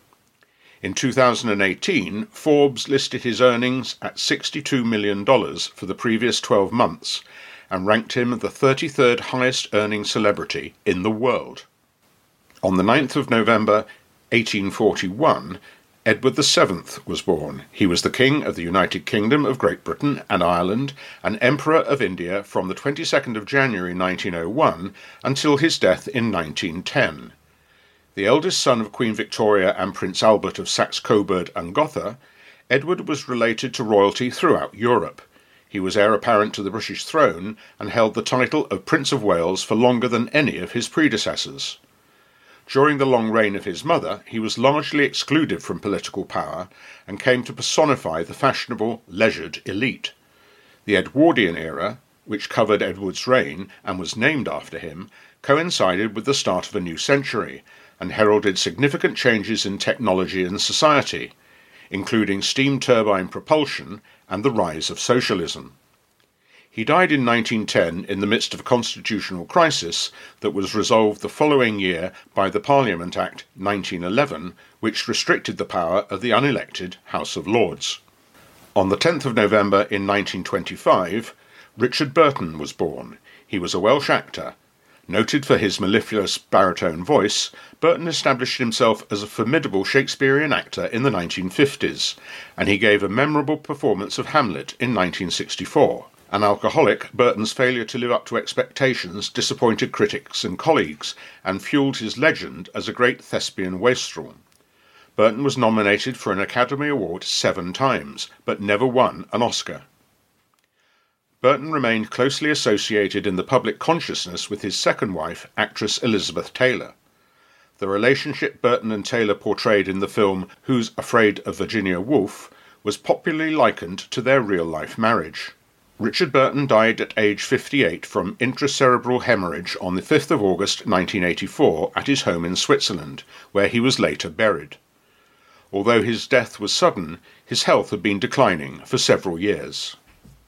In two thousand eighteen, Forbes listed his earnings at sixty-two million dollars for the previous twelve months and ranked him the thirty-third highest earning celebrity in the world. On the ninth of November eighteen forty-one, Edward the Seventh was born. He was the King of the United Kingdom of Great Britain and Ireland and Emperor of India from the twenty-second of January nineteen oh one until his death in nineteen ten. The eldest son of Queen Victoria and Prince Albert of Saxe-Coburg and Gotha, Edward was related to royalty throughout Europe. He was heir apparent to the British throne and held the title of Prince of Wales for longer than any of his predecessors. During the long reign of his mother, he was largely excluded from political power and came to personify the fashionable, leisured elite. The Edwardian era, which covered Edward's reign and was named after him, coincided with the start of a new century and heralded significant changes in technology and society, including steam turbine propulsion and the rise of socialism. He died in nineteen ten in the midst of a constitutional crisis that was resolved the following year by the Parliament Act nineteen eleven, which restricted the power of the unelected House of Lords. On the tenth of November in nineteen twenty-five, Richard Burton was born. He was a Welsh actor. Noted for his mellifluous baritone voice, Burton established himself as a formidable Shakespearean actor in the nineteen fifties, and he gave a memorable performance of Hamlet in nineteen sixty-four. An alcoholic, Burton's failure to live up to expectations disappointed critics and colleagues, and fuelled his legend as a great thespian wastrel. Burton was nominated for an Academy Award seven times, but never won an Oscar. Burton remained closely associated in the public consciousness with his second wife, actress Elizabeth Taylor. The relationship Burton and Taylor portrayed in the film Who's Afraid of Virginia Woolf was popularly likened to their real-life marriage. Richard Burton died at age fifty-eight from intracerebral hemorrhage on the fifth of August nineteen eighty-four at his home in Switzerland, where he was later buried. Although his death was sudden, his health had been declining for several years.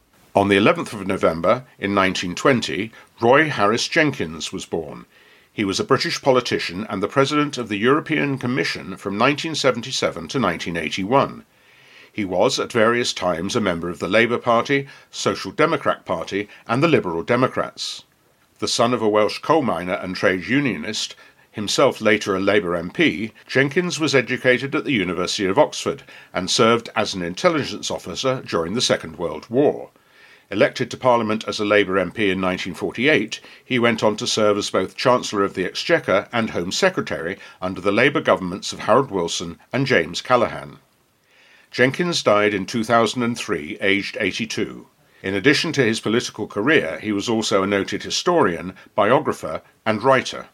On the eleventh of November in nineteen twenty, Roy Harris Jenkins was born. He was a British politician and the President of the European Commission from nineteen seventy-seven to nineteen eighty-one. He was, at various times, a member of the Labour Party, Social Democrat Party and the Liberal Democrats. The son of a Welsh coal miner and trade unionist, himself later a Labour M P, Jenkins was educated at the University of Oxford and served as an intelligence officer during the Second World War. Elected to Parliament as a Labour M P in nineteen forty-eight, he went on to serve as both Chancellor of the Exchequer and Home Secretary under the Labour governments of Harold Wilson and James Callaghan. Jenkins died in two thousand three, aged eighty-two. In addition to his political career, he was also a noted historian, biographer and writer.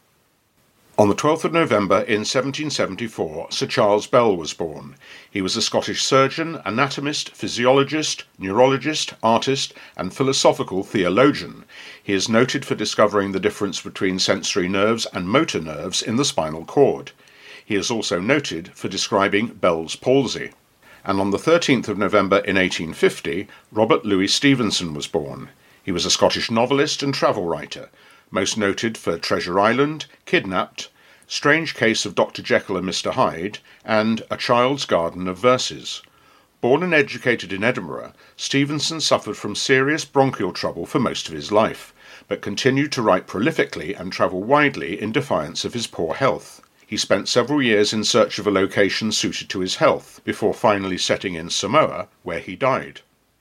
On the twelfth of November in seventeen seventy-four, Sir Charles Bell was born. He was a Scottish surgeon, anatomist, physiologist, neurologist, artist and philosophical theologian. He is noted for discovering the difference between sensory nerves and motor nerves in the spinal cord. He is also noted for describing Bell's palsy. And on the thirteenth of November in eighteen fifty, Robert Louis Stevenson was born. He was a Scottish novelist and travel writer, most noted for Treasure Island, Kidnapped, Strange Case of Doctor Jekyll and Mister Hyde, and A Child's Garden of Verses. Born and educated in Edinburgh, Stevenson suffered from serious bronchial trouble for most of his life, but continued to write prolifically and travel widely in defiance of his poor health. He spent several years in search of a location suited to his health, before finally settling in Samoa, where he died.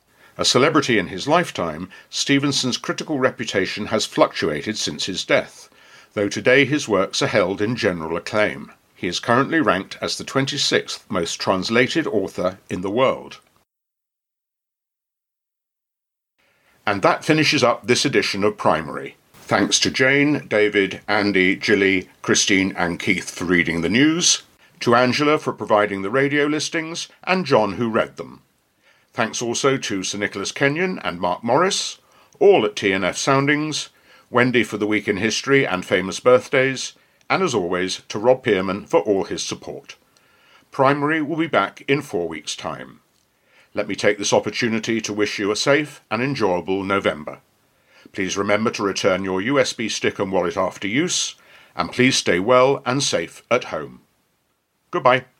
A celebrity in his lifetime, Stevenson's critical reputation has fluctuated since his death, though today his works are held in general acclaim. He is currently ranked as the twenty-sixth most translated author in the world. And that finishes up this edition of Primary. Thanks to Jane, David, Andy, Gilly, Christine and Keith for reading the news, to Angela for providing the radio listings, and John who read them. Thanks also to Sir Nicholas Kenyon and Mark Morris, all at T N F Soundings, Wendy for the Week in History and famous birthdays, and as always to Rob Pearman for all his support. Primary will be back in four weeks' time. Let me take this opportunity to wish you a safe and enjoyable November. Please remember to return your U S B stick and wallet after use, and please stay well and safe at home. Goodbye.